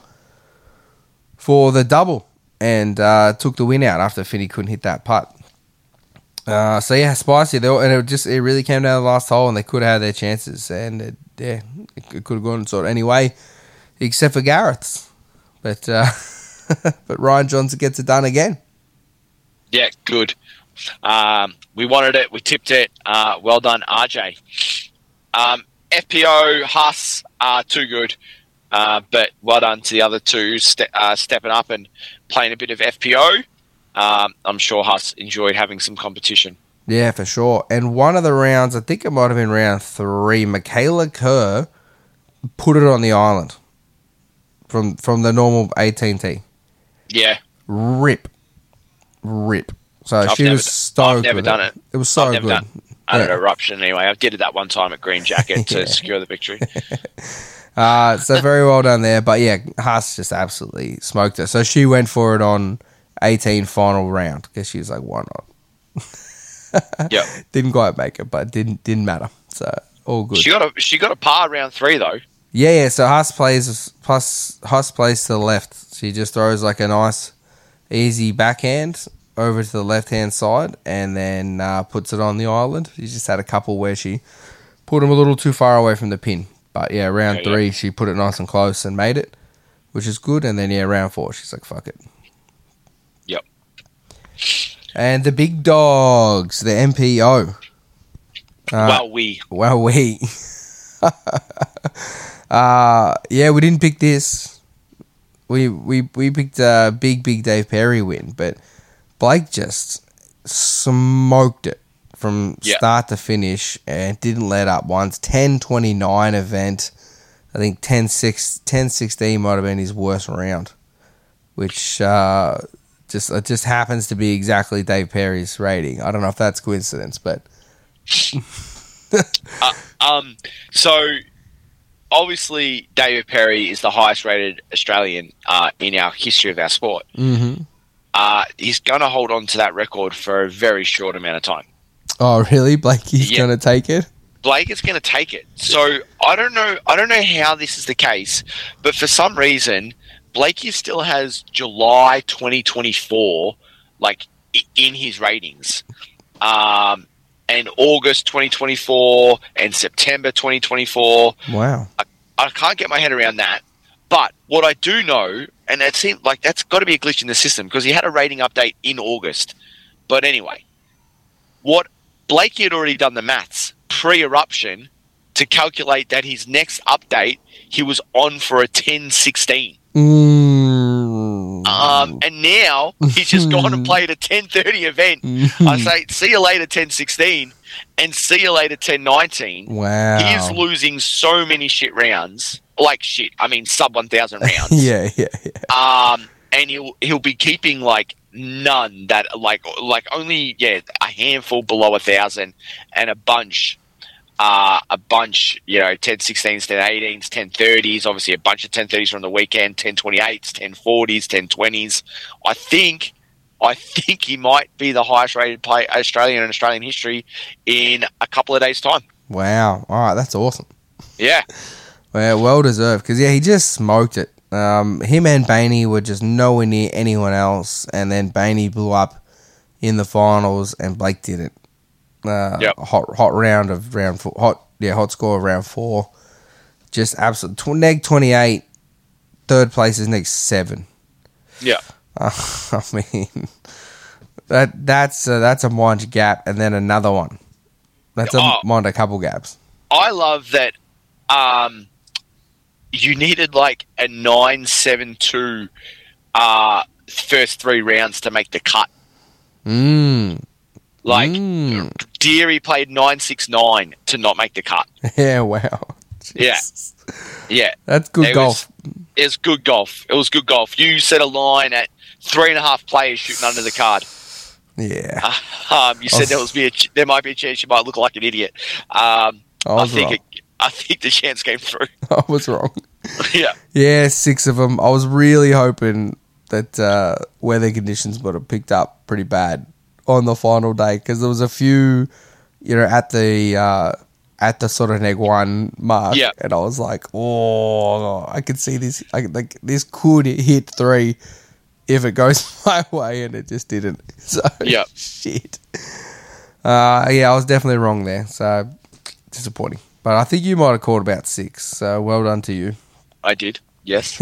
for the double, and uh, took the win out after Finney couldn't hit that putt. Uh, so yeah, spicy. They all, and it just it really came down to the last hole, and they could have had their chances, and it, yeah, it could have gone sort of anyway, except for Gareth's. But uh, but Ryan Johnson gets it done again. Yeah, good. Um, we wanted it. We tipped it. Uh, well done, R J. Um, F P O, Huss, uh, too good. Uh, but well done to the other two ste- uh, stepping up and playing a bit of F P O. Um, I'm sure Huss enjoyed having some competition. Yeah, for sure. And one of the rounds, I think it might have been round three, Michaela Kerr put it on the island from from the normal eighteen tee. Yeah. Rip. Rip. So I've she never was d- stoked I've never with done it. it. It was so I've never good. done an Yeah. eruption anyway. I did it that one time at Green Jacket to Yeah. secure the victory. Uh, so very well done there. But yeah, Haas just absolutely smoked her. So she went for it on eighteen final round because she was like, why not? Yep. Didn't quite make it, but didn't didn't matter. So all good. She got a she got a par round three though. Yeah, yeah. So Haas plays plus Haas plays to the left. She just throws like a nice, easy backhand over to the left-hand side and then uh, puts it on the island. She just had a couple where she put him a little too far away from the pin. But yeah, round yeah, three, yeah. she put it nice and close and made it, which is good. And then, yeah, round four, she's like, fuck it. Yep. And the big dogs, the M P O. Uh, well, we. Well, we. uh, yeah, we didn't pick this. We we we picked a big, big Dave Perry win, but Blake just smoked it from Yeah. start to finish and didn't let up once. ten twenty-nine event. I think ten sixteen might have been his worst round, which uh, just it just happens to be exactly Dave Perry's rating. I don't know if that's coincidence, but uh, um. So obviously, David Perry is the highest rated Australian uh, in our history of our sport. mm-hmm. Uh, he's going to hold on to that record for a very short amount of time. Oh, really? Blakey's Yeah. going to take it? Blake is going to take it. So I don't know. I don't know how this is the case, but for some reason, Blakey still has July twenty twenty-four, like i- in his ratings, um, and August twenty twenty-four and September twenty twenty-four. Wow. I, I can't get my head around that. But what I do know, and it seems like that's got to be a glitch in the system because he had a rating update in August. But anyway, what Blakey had already done the maths pre-eruption to calculate that his next update, he was on for a ten sixteen. Mm. Um, and now he's just gone and played a ten thirty event. I say, see you later, ten sixteen, and see you later, ten nineteen. Wow. He's losing so many shit rounds. Like shit, I mean sub one thousand rounds. yeah, yeah, yeah. Um, and he'll he'll be keeping like none that like like only yeah a handful below a thousand and a bunch. Uh, a bunch, you know, ten sixteens, ten eighteens, ten thirties, obviously a bunch of ten thirties from the weekend, ten twenty-eights, ten forties, ten twenties. I think, I think he might be the highest rated play Australian in Australian history in a couple of days' time. Wow. All right, that's awesome. Yeah. Well, well deserved because yeah, he just smoked it. Um, him and Bainey were just nowhere near anyone else, and then Bainey blew up in the finals, and Blake didn't. Uh, Yep. hot hot round of round four, hot yeah hot score of round four, just absolute tw- neg twenty eight. Third place is neg seven. Yeah. Uh, I mean that that's a, that's a mind gap, and then another one. That's a Oh. mind a couple gaps. I love that. Um, you needed like a nine seven two uh, first three rounds to make the cut. Mm. Like Mm. Deary played nine six nine to not make the cut. Yeah, wow. Yeah. Jesus. Yeah, That's good It golf. it was good golf. It was good golf. You set a line at three and a half players shooting under the card. Yeah. Um, you said was- there was be a, ch- there might be a chance you might look like an idiot. Um, I I was think wrong. it, I think the chance came through. I was wrong. Yeah, Yeah, six of them. I was really hoping that uh, weather conditions would have picked up pretty bad on the final day because there was a few, you know, at the uh, at the sort of neg one mark, Yeah. and I was like, oh, I could see this. I could, like this could hit three if it goes my way, and it just didn't. So Yeah. shit. Uh, yeah, I was definitely wrong there. So disappointing. But I think you might have called about six. So well done to you. I did. Yes.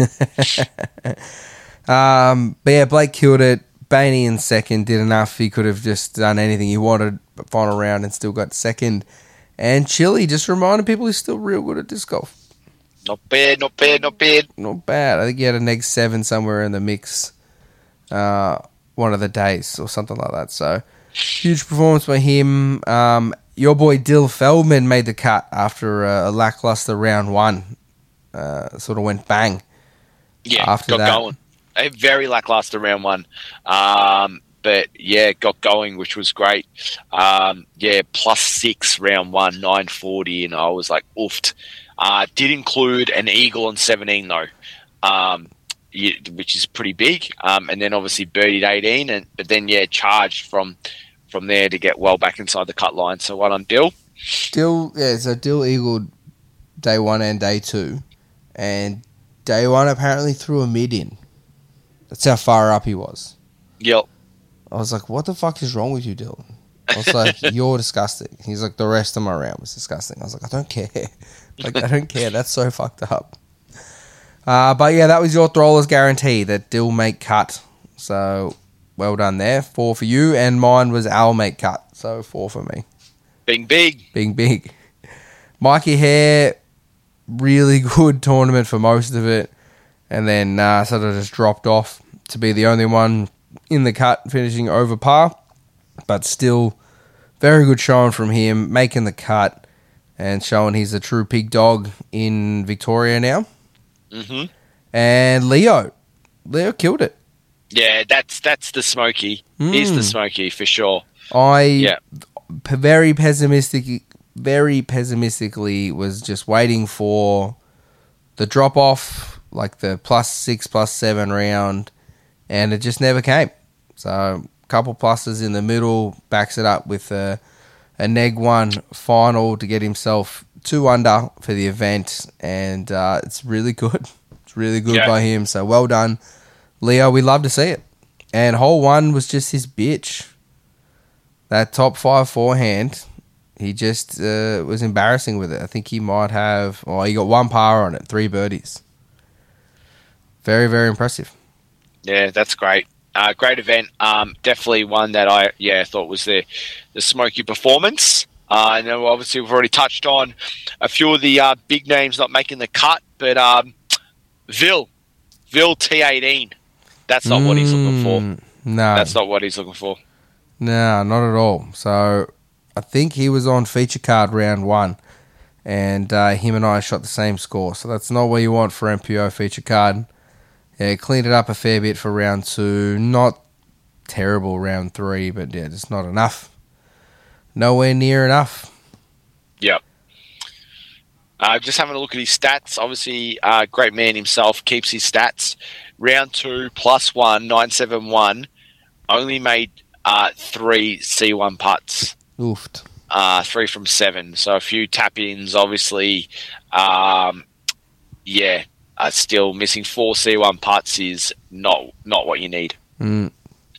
Um, but yeah, Blake killed it. Bainey in second did enough. He could have just done anything he wanted, but final round and still got second. And Chili just reminded people he's still real good at disc golf. Not bad. Not bad. Not bad. Not bad. I think he had a neg seven somewhere in the mix, uh, one of the days or something like that. So huge performance by him. Um, your boy Dill Feldman made the cut after a, a lackluster round one. Uh, sort of went bang. Yeah, After got that. going. A very lackluster round one. Um, but yeah, got going, which was great. Um, yeah, plus six round one, nine forty, and I was like, oofed. Uh, did include an eagle on seventeen though, um, yeah, which is pretty big. Um, and then obviously birdied eighteen, and but then yeah, charged from from there to get well back inside the cut line. So well done, Dill. Dill, yeah, so Dill eagled day one and day two. And day one apparently threw a mid in. That's how far up he was. Yep. I was like, what the fuck is wrong with you, Dylan? I was like, you're disgusting. He's like, the rest of my round was disgusting. I was like, I don't care. Like, I don't care. That's so fucked up. Uh, but yeah, that was your Throwler's guarantee that Dill make cut. So well done there. Four for you. And mine was Al make cut. So four for me. Being big. Being big. Mikey Hare, really good tournament for most of it. And then uh, sort of just dropped off to be the only one in the cut, finishing over par. But still, very good showing from him, making the cut and showing he's a true pig dog in Victoria now. Mm-hmm. And Leo. Leo killed it. Yeah, that's that's the Smoky. Mm. He's the Smoky for sure. I yeah. p- very pessimistic, very pessimistically was just waiting for the drop off, like the plus six, plus seven round, and it just never came. So a couple pluses in the middle, backs it up with a, a neg one final to get himself two under for the event, and uh, it's really good. It's really good yeah. by him. So well done, Leo. We love to see it. And hole one was just his bitch. That top five forehand, he just uh, was embarrassing with it. I think he might have, oh, he got one par on it, three birdies. Very, very impressive. Yeah, that's great. Uh, great event. Um, definitely one that I, yeah, thought was the, the Smoky performance. Uh, and then obviously we've already touched on a few of the uh, big names not making the cut, but um, Vil, Vil T eighteen, that's not mm, what he's looking for. No. That's not what he's looking for. No, not at all. So I think he was on feature card round one, and uh, him and I shot the same score. So that's not what you want for M P O feature card. Yeah, cleaned it up a fair bit for round two. Not terrible round three, but yeah, just not enough. Nowhere near enough. Yep. Uh, just having a look at his stats. Obviously, uh, great man himself, keeps his stats. Round two, plus one, nine seven one. Only made uh, three C one putts. Oofed. Uh, three from seven. So a few tap-ins, obviously. Um, yeah, uh, still missing four C one putts is not not what you need. Mm.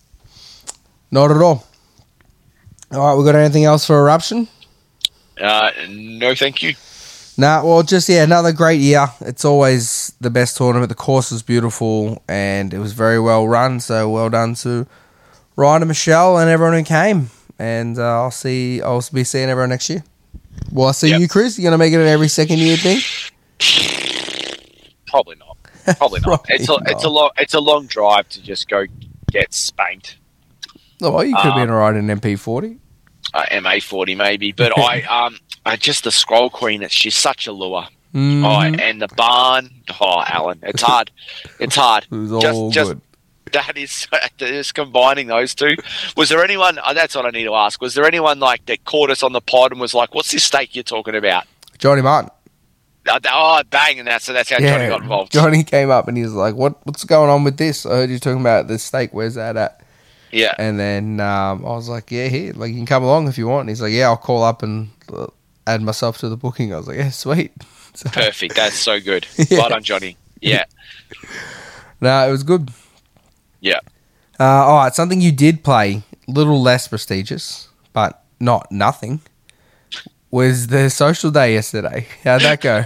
Not at all. All right, we got anything else for Eruption? Uh, no, thank you. Nah, well, just, yeah, another great year. It's always the best tournament. The course was beautiful, and it was very well run, so well done to Ryan and Michelle and everyone who came. And uh, I'll see. I'll be seeing everyone next year. Well, I see yep. you, Chris. You're gonna make it an every second year thing. Probably not. Probably not. Probably it's a not. it's a long it's a long drive to just go get spanked. Oh, well, you could um, be in a ride in M P forty, uh, M A forty maybe. But I um I just the Scroll Queen. It's she's such a lure. Mm-hmm. Oh, and the barn. Oh, Alan, it's hard. It's hard. It was all just, just, good. That is just combining those two. Was there anyone? Oh, that's what I need to ask. Was there anyone like that caught us on the pod and was like, "What's this steak you're talking about?" Johnny Martin. Uh, oh, bang! And that's so that's how yeah, Johnny got involved. Johnny came up and he was like, "What? What's going on with this? I heard you talking about this steak. Where's that at?" Yeah. And then um, I was like, "Yeah, here. Like, you can come along if you want." And he's like, "Yeah, I'll call up and uh, add myself to the booking." I was like, "Yeah, sweet." So, perfect. That's so good. Yeah. Well done, Johnny. Yeah. No, it was good. Yeah. Uh, all right, something you did play, a little less prestigious, but not nothing, was the social day yesterday. How'd that go?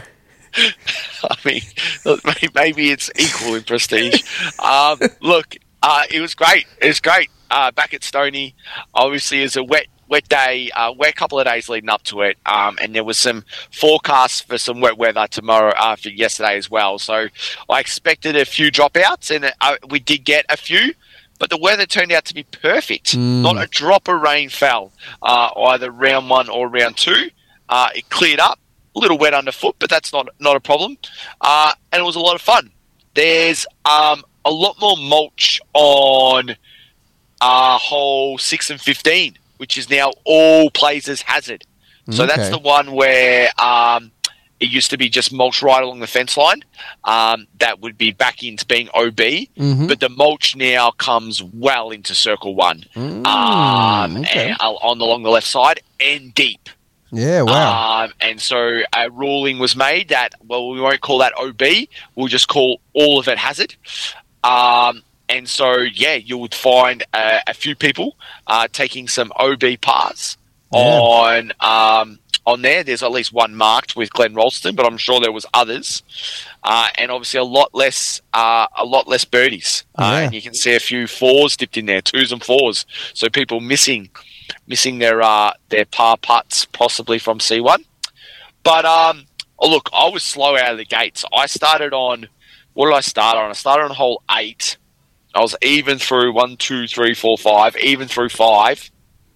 I mean, look, maybe it's equal in prestige. um, look, uh, it was great. It was great. Uh, back at Stony, obviously, it was a wet, wet day, uh, wet couple of days leading up to it, um, and there was some forecasts for some wet weather tomorrow after yesterday as well. So I expected a few dropouts, and uh, we did get a few. But the weather turned out to be perfect. Mm. Not a drop of rain fell, uh, either round one or round two. Uh, it cleared up, a little wet underfoot, but that's not not a problem. Uh, and it was a lot of fun. There's um, a lot more mulch on uh, hole six and fifteen, which is now all plays as hazard. So okay. that's the one where um, it used to be just mulch right along the fence line. Um, that would be back into being O B, mm-hmm. but the mulch now comes well into circle one, mm, um, okay. and, uh, on along the left side and deep. Yeah, wow. Um, and so a ruling was made that, well, we won't call that O B. We'll just call all of it hazard. Um, and so, yeah, you would find uh, a few people uh, taking some O B pars Yeah. on um, on there. There's at least one marked with Glenn Ralston, but I'm sure there was others. Uh, and obviously a lot less uh, a lot less birdies. Uh, Yeah. and you can see a few fours dipped in there, twos and fours. So people missing missing their uh, their par putts, possibly from C one. But, um, oh, look, I was slow out of the gates. I started on, what did I start on? I started on hole eight. I was even through one, two, three, four, five, even through five.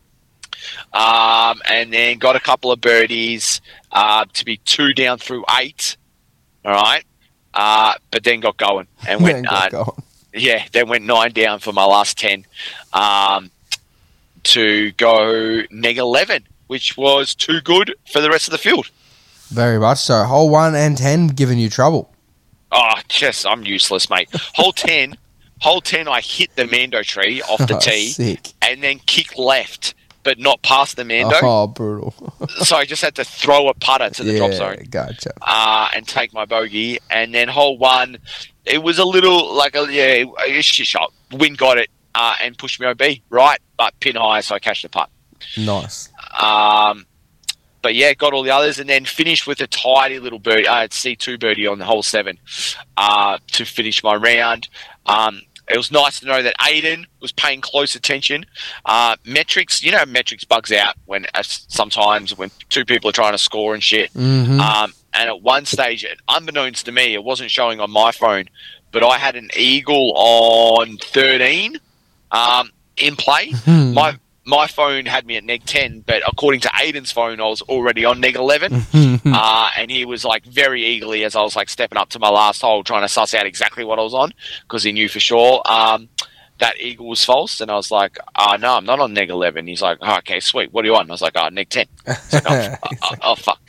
Um, and then got a couple of birdies uh, to be two down through eight. All right. Uh, but then got going and went, Then got uh, going. yeah, then went nine down for my last ten um, to go neg eleven, which was too good for the rest of the field. Very much so. Hole one and ten giving you trouble. Oh, just, I'm useless, mate. Hole ten, hole ten, I hit the Mando tree off the Oh, tee sick. and then kicked left, but not past the Mando. Oh, brutal. So I just had to throw a putter to the yeah, drop zone gotcha. uh, and take my bogey. And then hole one, it was a little like a, yeah, a shit shot. Wind got it uh, and pushed me O B, right? But pin high, so I cashed the putt. Nice. Um, but yeah, got all the others and then finished with a tidy little birdie. I had C two birdie on the hole seven uh, to finish my round. Um, it was nice to know that Aiden was paying close attention. Uh, metrics, you know, metrics bugs out when uh, sometimes when two people are trying to score and shit. Mm-hmm. Um, and at one stage, unbeknownst to me, it wasn't showing on my phone, but I had an eagle on thirteen um, in play. my My phone had me at neg ten, but according to Aiden's phone, I was already on neg eleven. uh, and he was like very eagerly as I was like stepping up to my last hole, trying to suss out exactly what I was on because he knew for sure um, that eagle was false. And I was like, oh, no, I'm not on neg eleven. He's like, oh, okay, sweet. What are you on? I was like, oh, neg ten. Like, oh, oh, oh, fuck.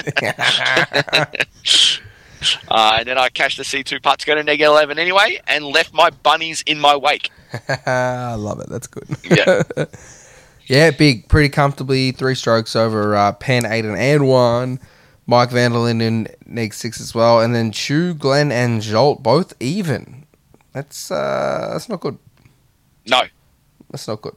uh, and then I cashed the C two putt to go to neg eleven anyway and left my bunnies in my wake. I love it. That's good. Yeah. Yeah, big, pretty comfortably, three strokes over uh, Penn, Aiden, and one. Mike Vanderlyn in neg six as well, and then Chu, Glenn, and Jolt both even. That's uh, that's not good. No. That's not good.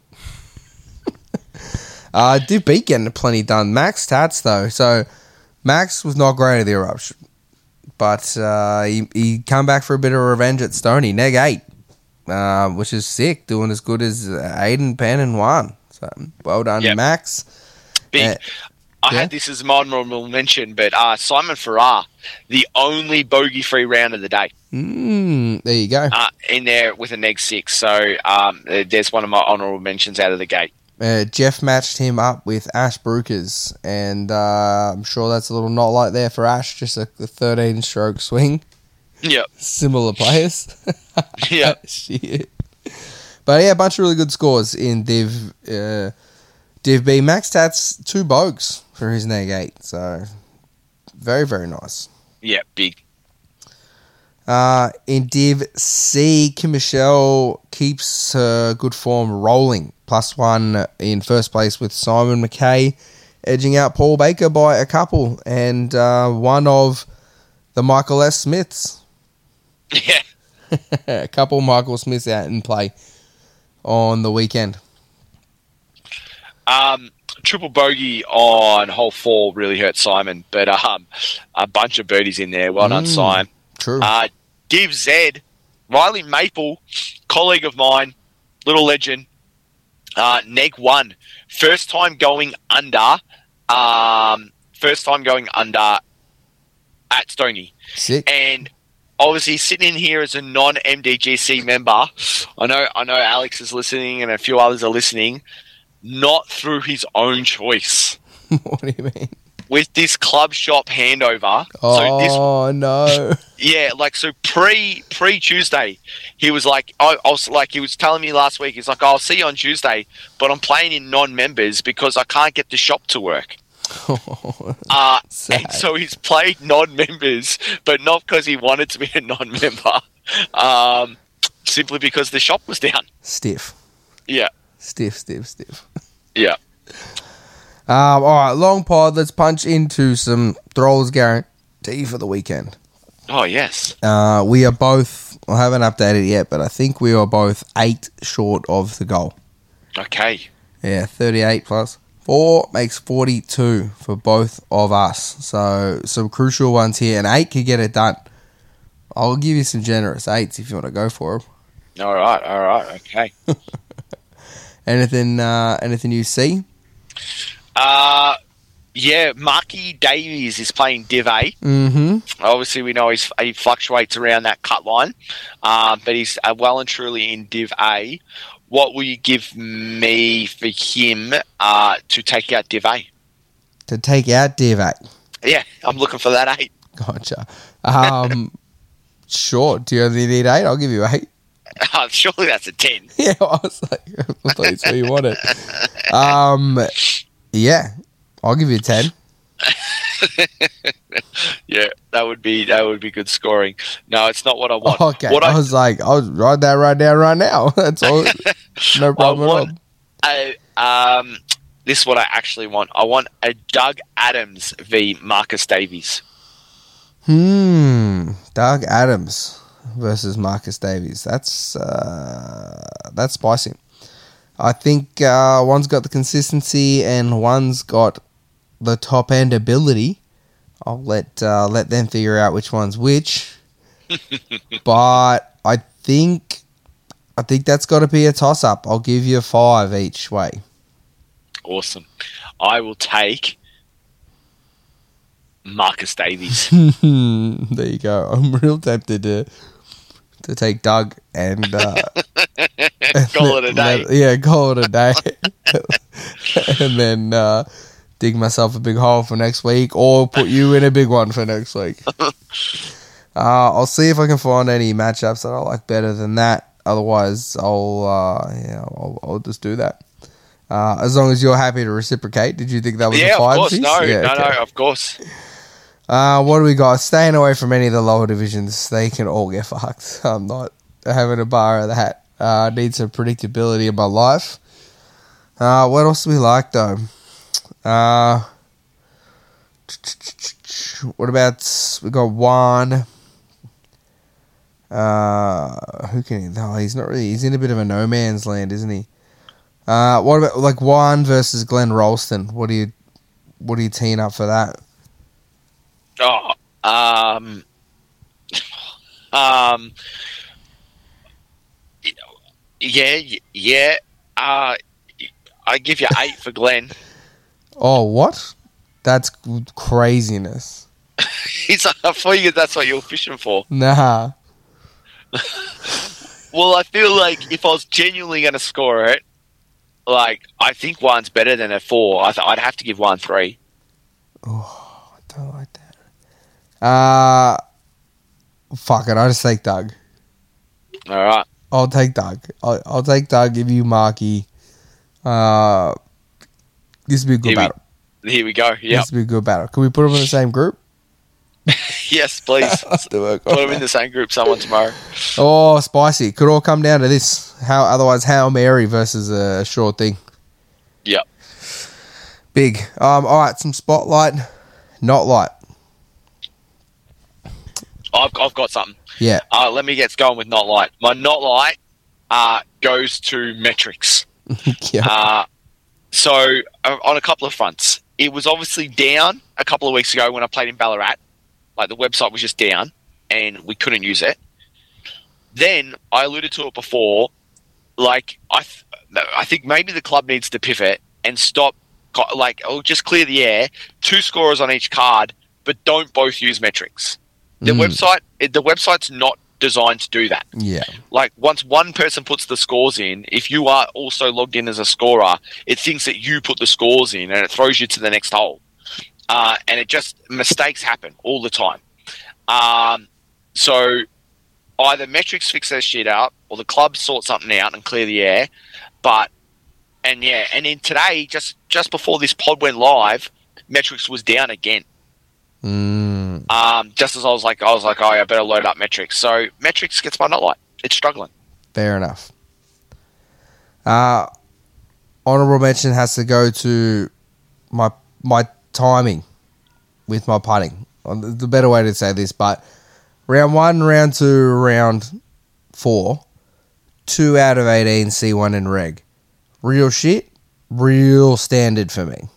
uh, Div Beat getting plenty done. Max Tats though, so Max was not great at the eruption, but uh, he he come back for a bit of revenge at Stony, neg eight, uh, which is sick, doing as good as Aiden, Penn, and one. So, well done, Yep. Max. Big. Uh, I yeah. had this as an honourable mention, but uh, Simon Farrar, the only bogey-free round of the day, Mm, there you go. uh, in there with a neg six. So um, there's one of my honourable mentions out of the gate. Uh, Jeff matched him up with Ash Brukers, and uh, I'm sure that's a little not like there for Ash, just a thirteen-stroke swing. Yep. Similar players. Yep. Shit. But yeah, a bunch of really good scores in Div uh, Div B. Max Tats two bogues for his neg eight, so very very nice. Yeah, big. Uh, in Div C, Kim Michelle keeps her good form rolling, plus one in first place with Simon McKay, edging out Paul Baker by a couple, and uh, one of the Michael S. Smiths. Yeah. A couple Michael Smiths out in play on the weekend. Um, triple bogey on hole four really hurt Simon, but um, a bunch of birdies in there. Well done, Mm, Simon. True. Uh, Div Z, Riley Maple, colleague of mine, little legend, uh, neg one. First time going under, um, first time going under at Stony. Sick. And obviously sitting in here as a non-M D G C member, I know I know Alex is listening and a few others are listening, not through his own choice. What do you mean? With this club shop handover. So this Oh, no. Yeah, like so pre pre Tuesday, he was like, I, I was like, he was telling me last week, he's like, I'll see you on Tuesday, but I'm playing in non-members because I can't get the shop to work. Uh, Sad. and so he's played non-members, but not because he wanted to be a non-member, um, simply because the shop was down. Stiff. Yeah, Stiff, stiff, stiff. yeah. Um, all right, long pod. Let's punch into some Throwers guarantee for the weekend. Oh yes, Uh, we are both I haven't updated yet, but I think we are both eight short of the goal. Okay. Yeah, thirty-eight plus four makes forty-two for both of us. So some crucial ones here, and eight could get it done. I'll give you some generous eights if you want to go for them. All right, all right, okay. anything, uh, anything you see? Uh, yeah, Marky Davies is playing Div A. Mm-hmm. Obviously, we know he's, he fluctuates around that cut line, uh, but he's uh, well and truly in Div A. What will you give me for him uh, to take out Div A? To take out Div A? Yeah, I'm looking for that eight. Gotcha. Um, sure. Do you only need eight? I'll give you eight. Uh, surely that's a ten. Yeah, I was like, I thought that's what you wanted. Um, yeah, I'll give you a ten. Yeah, that would be that would be good scoring. No, it's not what I want. Okay, what I, I was like, I'll write that right down right now. That's all. No problem I at all. want a, um, this is what I actually want. I want a Doug Adams v Marcus Davies. Hmm, Doug Adams versus Marcus Davies. That's uh, that's spicy. I think uh, one's got the consistency and one's got the top end ability. I'll let uh, let them figure out which one's which. But I think I think that's got to be a toss up. I'll give you a five each way. Awesome. I will take Marcus Davies. There you go. I'm real tempted to to take Doug and uh, Call it a day. let- yeah, call it a day, and then uh, dig myself a big hole for next week, or put you in a big one for next week. Uh, I'll see if I can find any matchups that I like better than that. Otherwise, I'll uh, yeah, I'll, I'll just do that. Uh, as long as you're happy to reciprocate. Did you think that was Yeah, a five? of course. piece? No, Yeah, no, okay. no, of course. Uh, what do we got? Staying away from any of the lower divisions. They can all get fucked. I'm not having a bar of that. Uh, I need some predictability in my life. Uh, what else do we like, though? Uh, what about... We got one... Uh, who can he... No, he's not really... He's in a bit of a no man's land, isn't he? Uh, what about, like, Juan versus Glenn Ralston? What do you... What are you teeing up for that? Oh, um, um, yeah, yeah. Uh, I give you eight for Glenn. Oh, what? That's craziness. He's. I figured that's what you're fishing for. Nah. Well, I feel like if I was genuinely going to score it, like I think one's better than a four. I th- I'd have to give one three. Oh, I don't like that. Uh, fuck it. I'll just take Doug. All right. I'll take Doug. I'll, I'll take Doug. Give you Marky. Uh, this would be a good Here we- battle. Here we go. Yep. This would be a good battle. Can we put them in the same group? Yes, please. Do it. Put them in the same group someone tomorrow. Oh, spicy. Could all come down to this. How otherwise, Hail Mary versus a short thing. Yep. Big. Um. All right. Some spotlight. Not light. I've, I've got something. Yeah. Uh, let me get going with not light. My not light uh, goes to metrics. Yeah. Uh, so uh, on a couple of fronts, it was obviously down a couple of weeks ago when I played in Ballarat. Like the website was just down and we couldn't use it. Then I alluded to it before. Like I, th- I think maybe the club needs to pivot and stop. Like, oh, just clear the air. Two scorers on each card, but don't both use metrics. The Mm. website, the website's not designed to do that. Yeah. Like once one person puts the scores in, if you are also logged in as a scorer, it thinks that you put the scores in and it throws you to the next hole. Uh, and it just, mistakes happen all the time. Um, so either metrics fix their shit out or the club sort something out and clear the air. But, and yeah, and then today, just, just before this pod went live, metrics was down again. Mm. Um, just as I was like, I was like, oh, I better load up metrics. So metrics gets my not light. It's struggling. Fair enough. Uh, honorable mention has to go to my my timing with my putting. The better way to say this, but round one, round two, round four, two out of eighteen C one in reg. Real shit, real standard for me.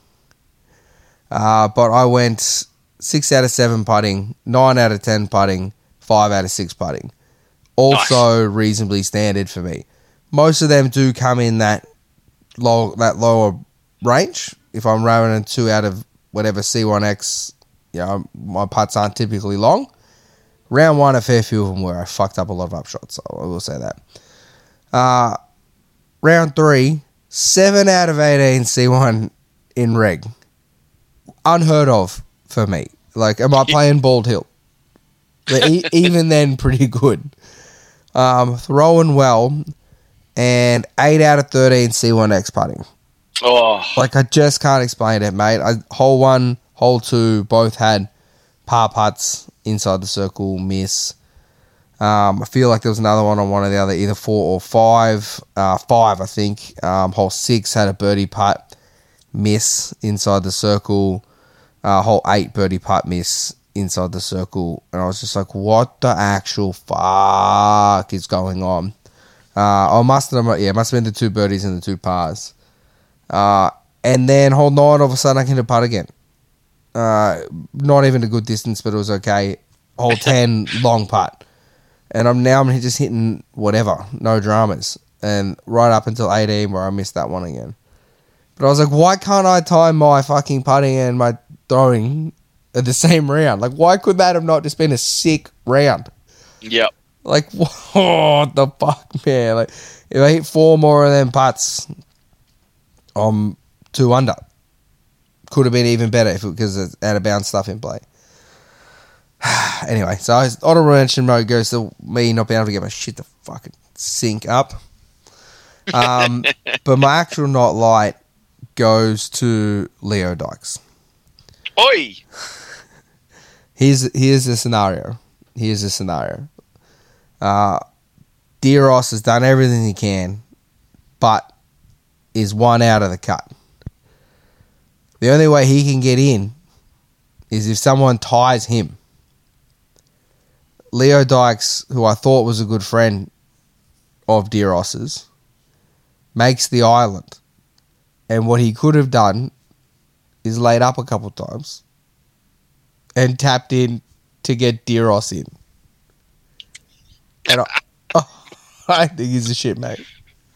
Uh, but I went six out of seven putting, nine out of ten putting, five out of six putting. Also nice. Reasonably standard for me. Most of them do come in that low, that lower range. If I'm running two out of whatever C one X, you know, my putts aren't typically long. Round one, a fair few of them were. I fucked up a lot of upshots, so I will say that. Uh, round three, seven out of eighteen C one in reg. Unheard of for me. Like, am I playing Bald Hill? But e- even then, pretty good. Um, throwing well, and eight out of thirteen C one X putting. Oh. Like, I just can't explain it, mate. I, hole one, hole two, both had par putts inside the circle, miss. Um, I feel like there was another one on one of the other, either four or five. Uh, five, I think. Um, hole six had a birdie putt, miss inside the circle. Uh, hole eight, birdie putt, miss inside the circle. And I was just like, what the actual fuck is going on? Uh, I must have, yeah, it must have been the two birdies and the two pars. Uh, and then hole nine, all of a sudden I can hit a putt again. Uh, not even a good distance, but it was okay. Hole ten, long putt. And I'm now I'm just hitting whatever, no dramas. And right up until eighteen where I missed that one again. But I was like, why can't I time my fucking putting and my throwing at the same round? Like, why could that have not just been a sick round? Yep. Like, what the fuck, man? Like, if I hit four more of them putts, I'm two under. Could have been even better if it because it's out of bounds stuff in play. Anyway, so honorable mention mode goes to me not being able to get my shit to fucking sync up. Um, but my actual not light goes to Leo Dykes. Oi! Here's here's the scenario. Here's the scenario. Uh, Diros has done everything he can, but is one out of the cut. The only way he can get in is if someone ties him. Leo Dykes, who I thought was a good friend of Diros's, makes the island. And what he could have done is laid up a couple times and tapped in to get Diros in. And I, oh, I think he's a shit, mate.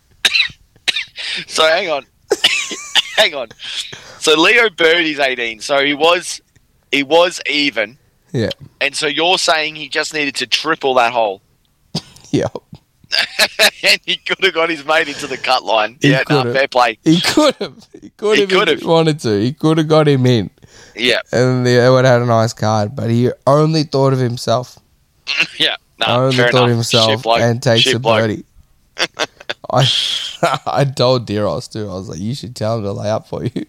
So hang on. hang on. So Leo birdies eighteen. So he was he was even. Yeah. And so you're saying he just needed to triple that hole. Yeah. And he could have got his mate into the cut line. He yeah, no, fair play. He could have. He could He have could if have. he wanted to. He could have got him in. Yeah. And they would have had a nice card. But he only thought of himself. Yeah. No, only fair thought of enough. Shit himself bloke. and takes Shit a bloke. birdie. I I told Diros too. I was like, you should tell him to lay up for you.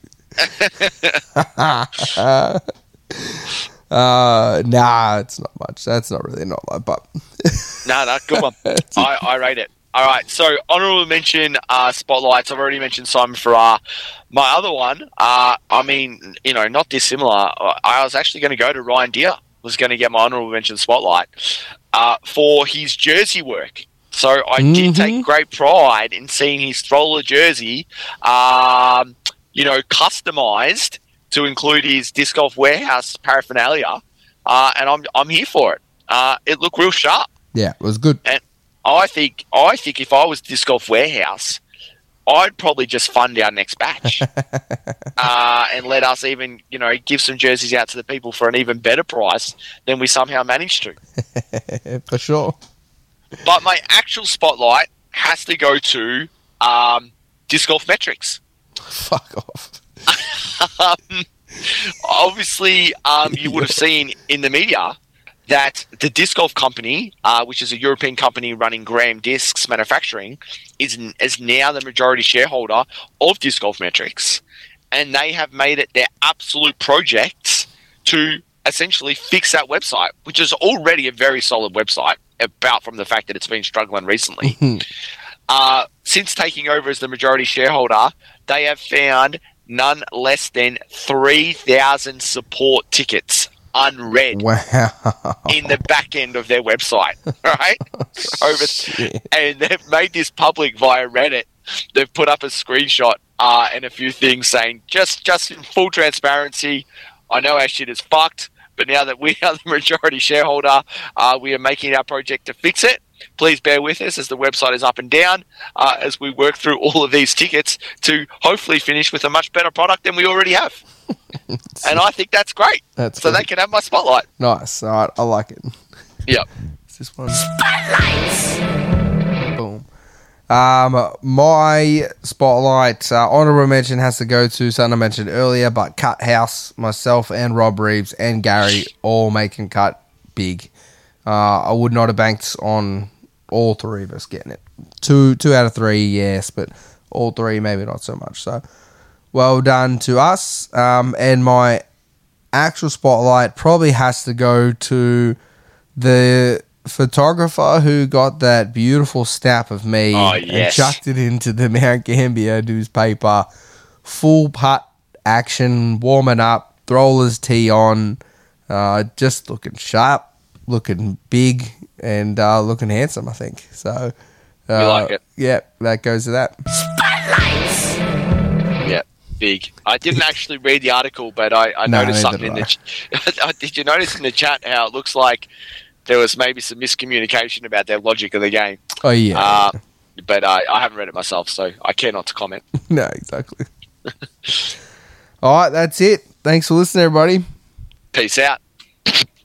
uh, nah, it's not much. That's not really not like, but No, no, good one. I, I rate it. All right, so honourable mention uh, spotlights. I've already mentioned Simon Farrar. My other one, uh, I mean, you know, not dissimilar. I was actually going to go to Ryan Deere. Was going to get my honourable mention spotlight uh, for his jersey work. So I mm-hmm. did take great pride in seeing his stroller jersey, um, you know, customised to include his Disc Golf Warehouse paraphernalia, uh, and I'm I'm here for it. Uh, it looked real sharp. Yeah, it was good. And I think I think if I was Disc Golf Warehouse, I'd probably just fund our next batch uh, and let us even, you know, give some jerseys out to the people for an even better price than we somehow managed to. For sure. But my actual spotlight has to go to um, Disc Golf Metrics. Fuck off. um, obviously, um, you would have seen in the media that the Disc Golf Company, uh, which is a European company running Graham Discs Manufacturing, is, is now the majority shareholder of Disc Golf Metrics. And they have made it their absolute project to essentially fix that website, which is already a very solid website, apart from the fact that it's been struggling recently. uh, since taking over as the majority shareholder, they have found none less than three thousand support tickets unread Wow. in the back end of their website, right? Over, Shit. and they've made this public via Reddit. They've put up a screenshot uh, and a few things saying, just, just in full transparency, I know our shit is fucked, but now that we are the majority shareholder, uh, we are making our project to fix it. Please bear with us as the website is up and down uh, as we work through all of these tickets to hopefully finish with a much better product than we already have. And I think that's great. That's so good. they can have my spotlight. Nice. All right. I like it. Yep. It's this one. Boom. Um, my spotlight uh, honorable mention has to go to something I mentioned earlier, but Cut House, myself and Rob Reeves and Gary all making cut big. Uh, I would not have banked on all three of us getting it. Two, two out of three, yes, but all three maybe not so much. So well done to us. Um, and my actual spotlight probably has to go to the photographer who got that beautiful snap of me Oh, and yes. chucked it into the Mount Gambier newspaper. Full putt action, warming up, throwler's tee on, uh, just looking sharp, looking big, and uh, looking handsome, I think. So, uh, You like it? Yeah, that goes to that. Yeah, big. I didn't actually read the article, but I, I No, noticed neither something in did the. Ch- did you notice in the chat how it looks like there was maybe some miscommunication about their logic of the game? Oh, yeah. Uh, but I, I haven't read it myself, so I care not to comment. No, exactly. All right, that's it. Thanks for listening, everybody. Peace out.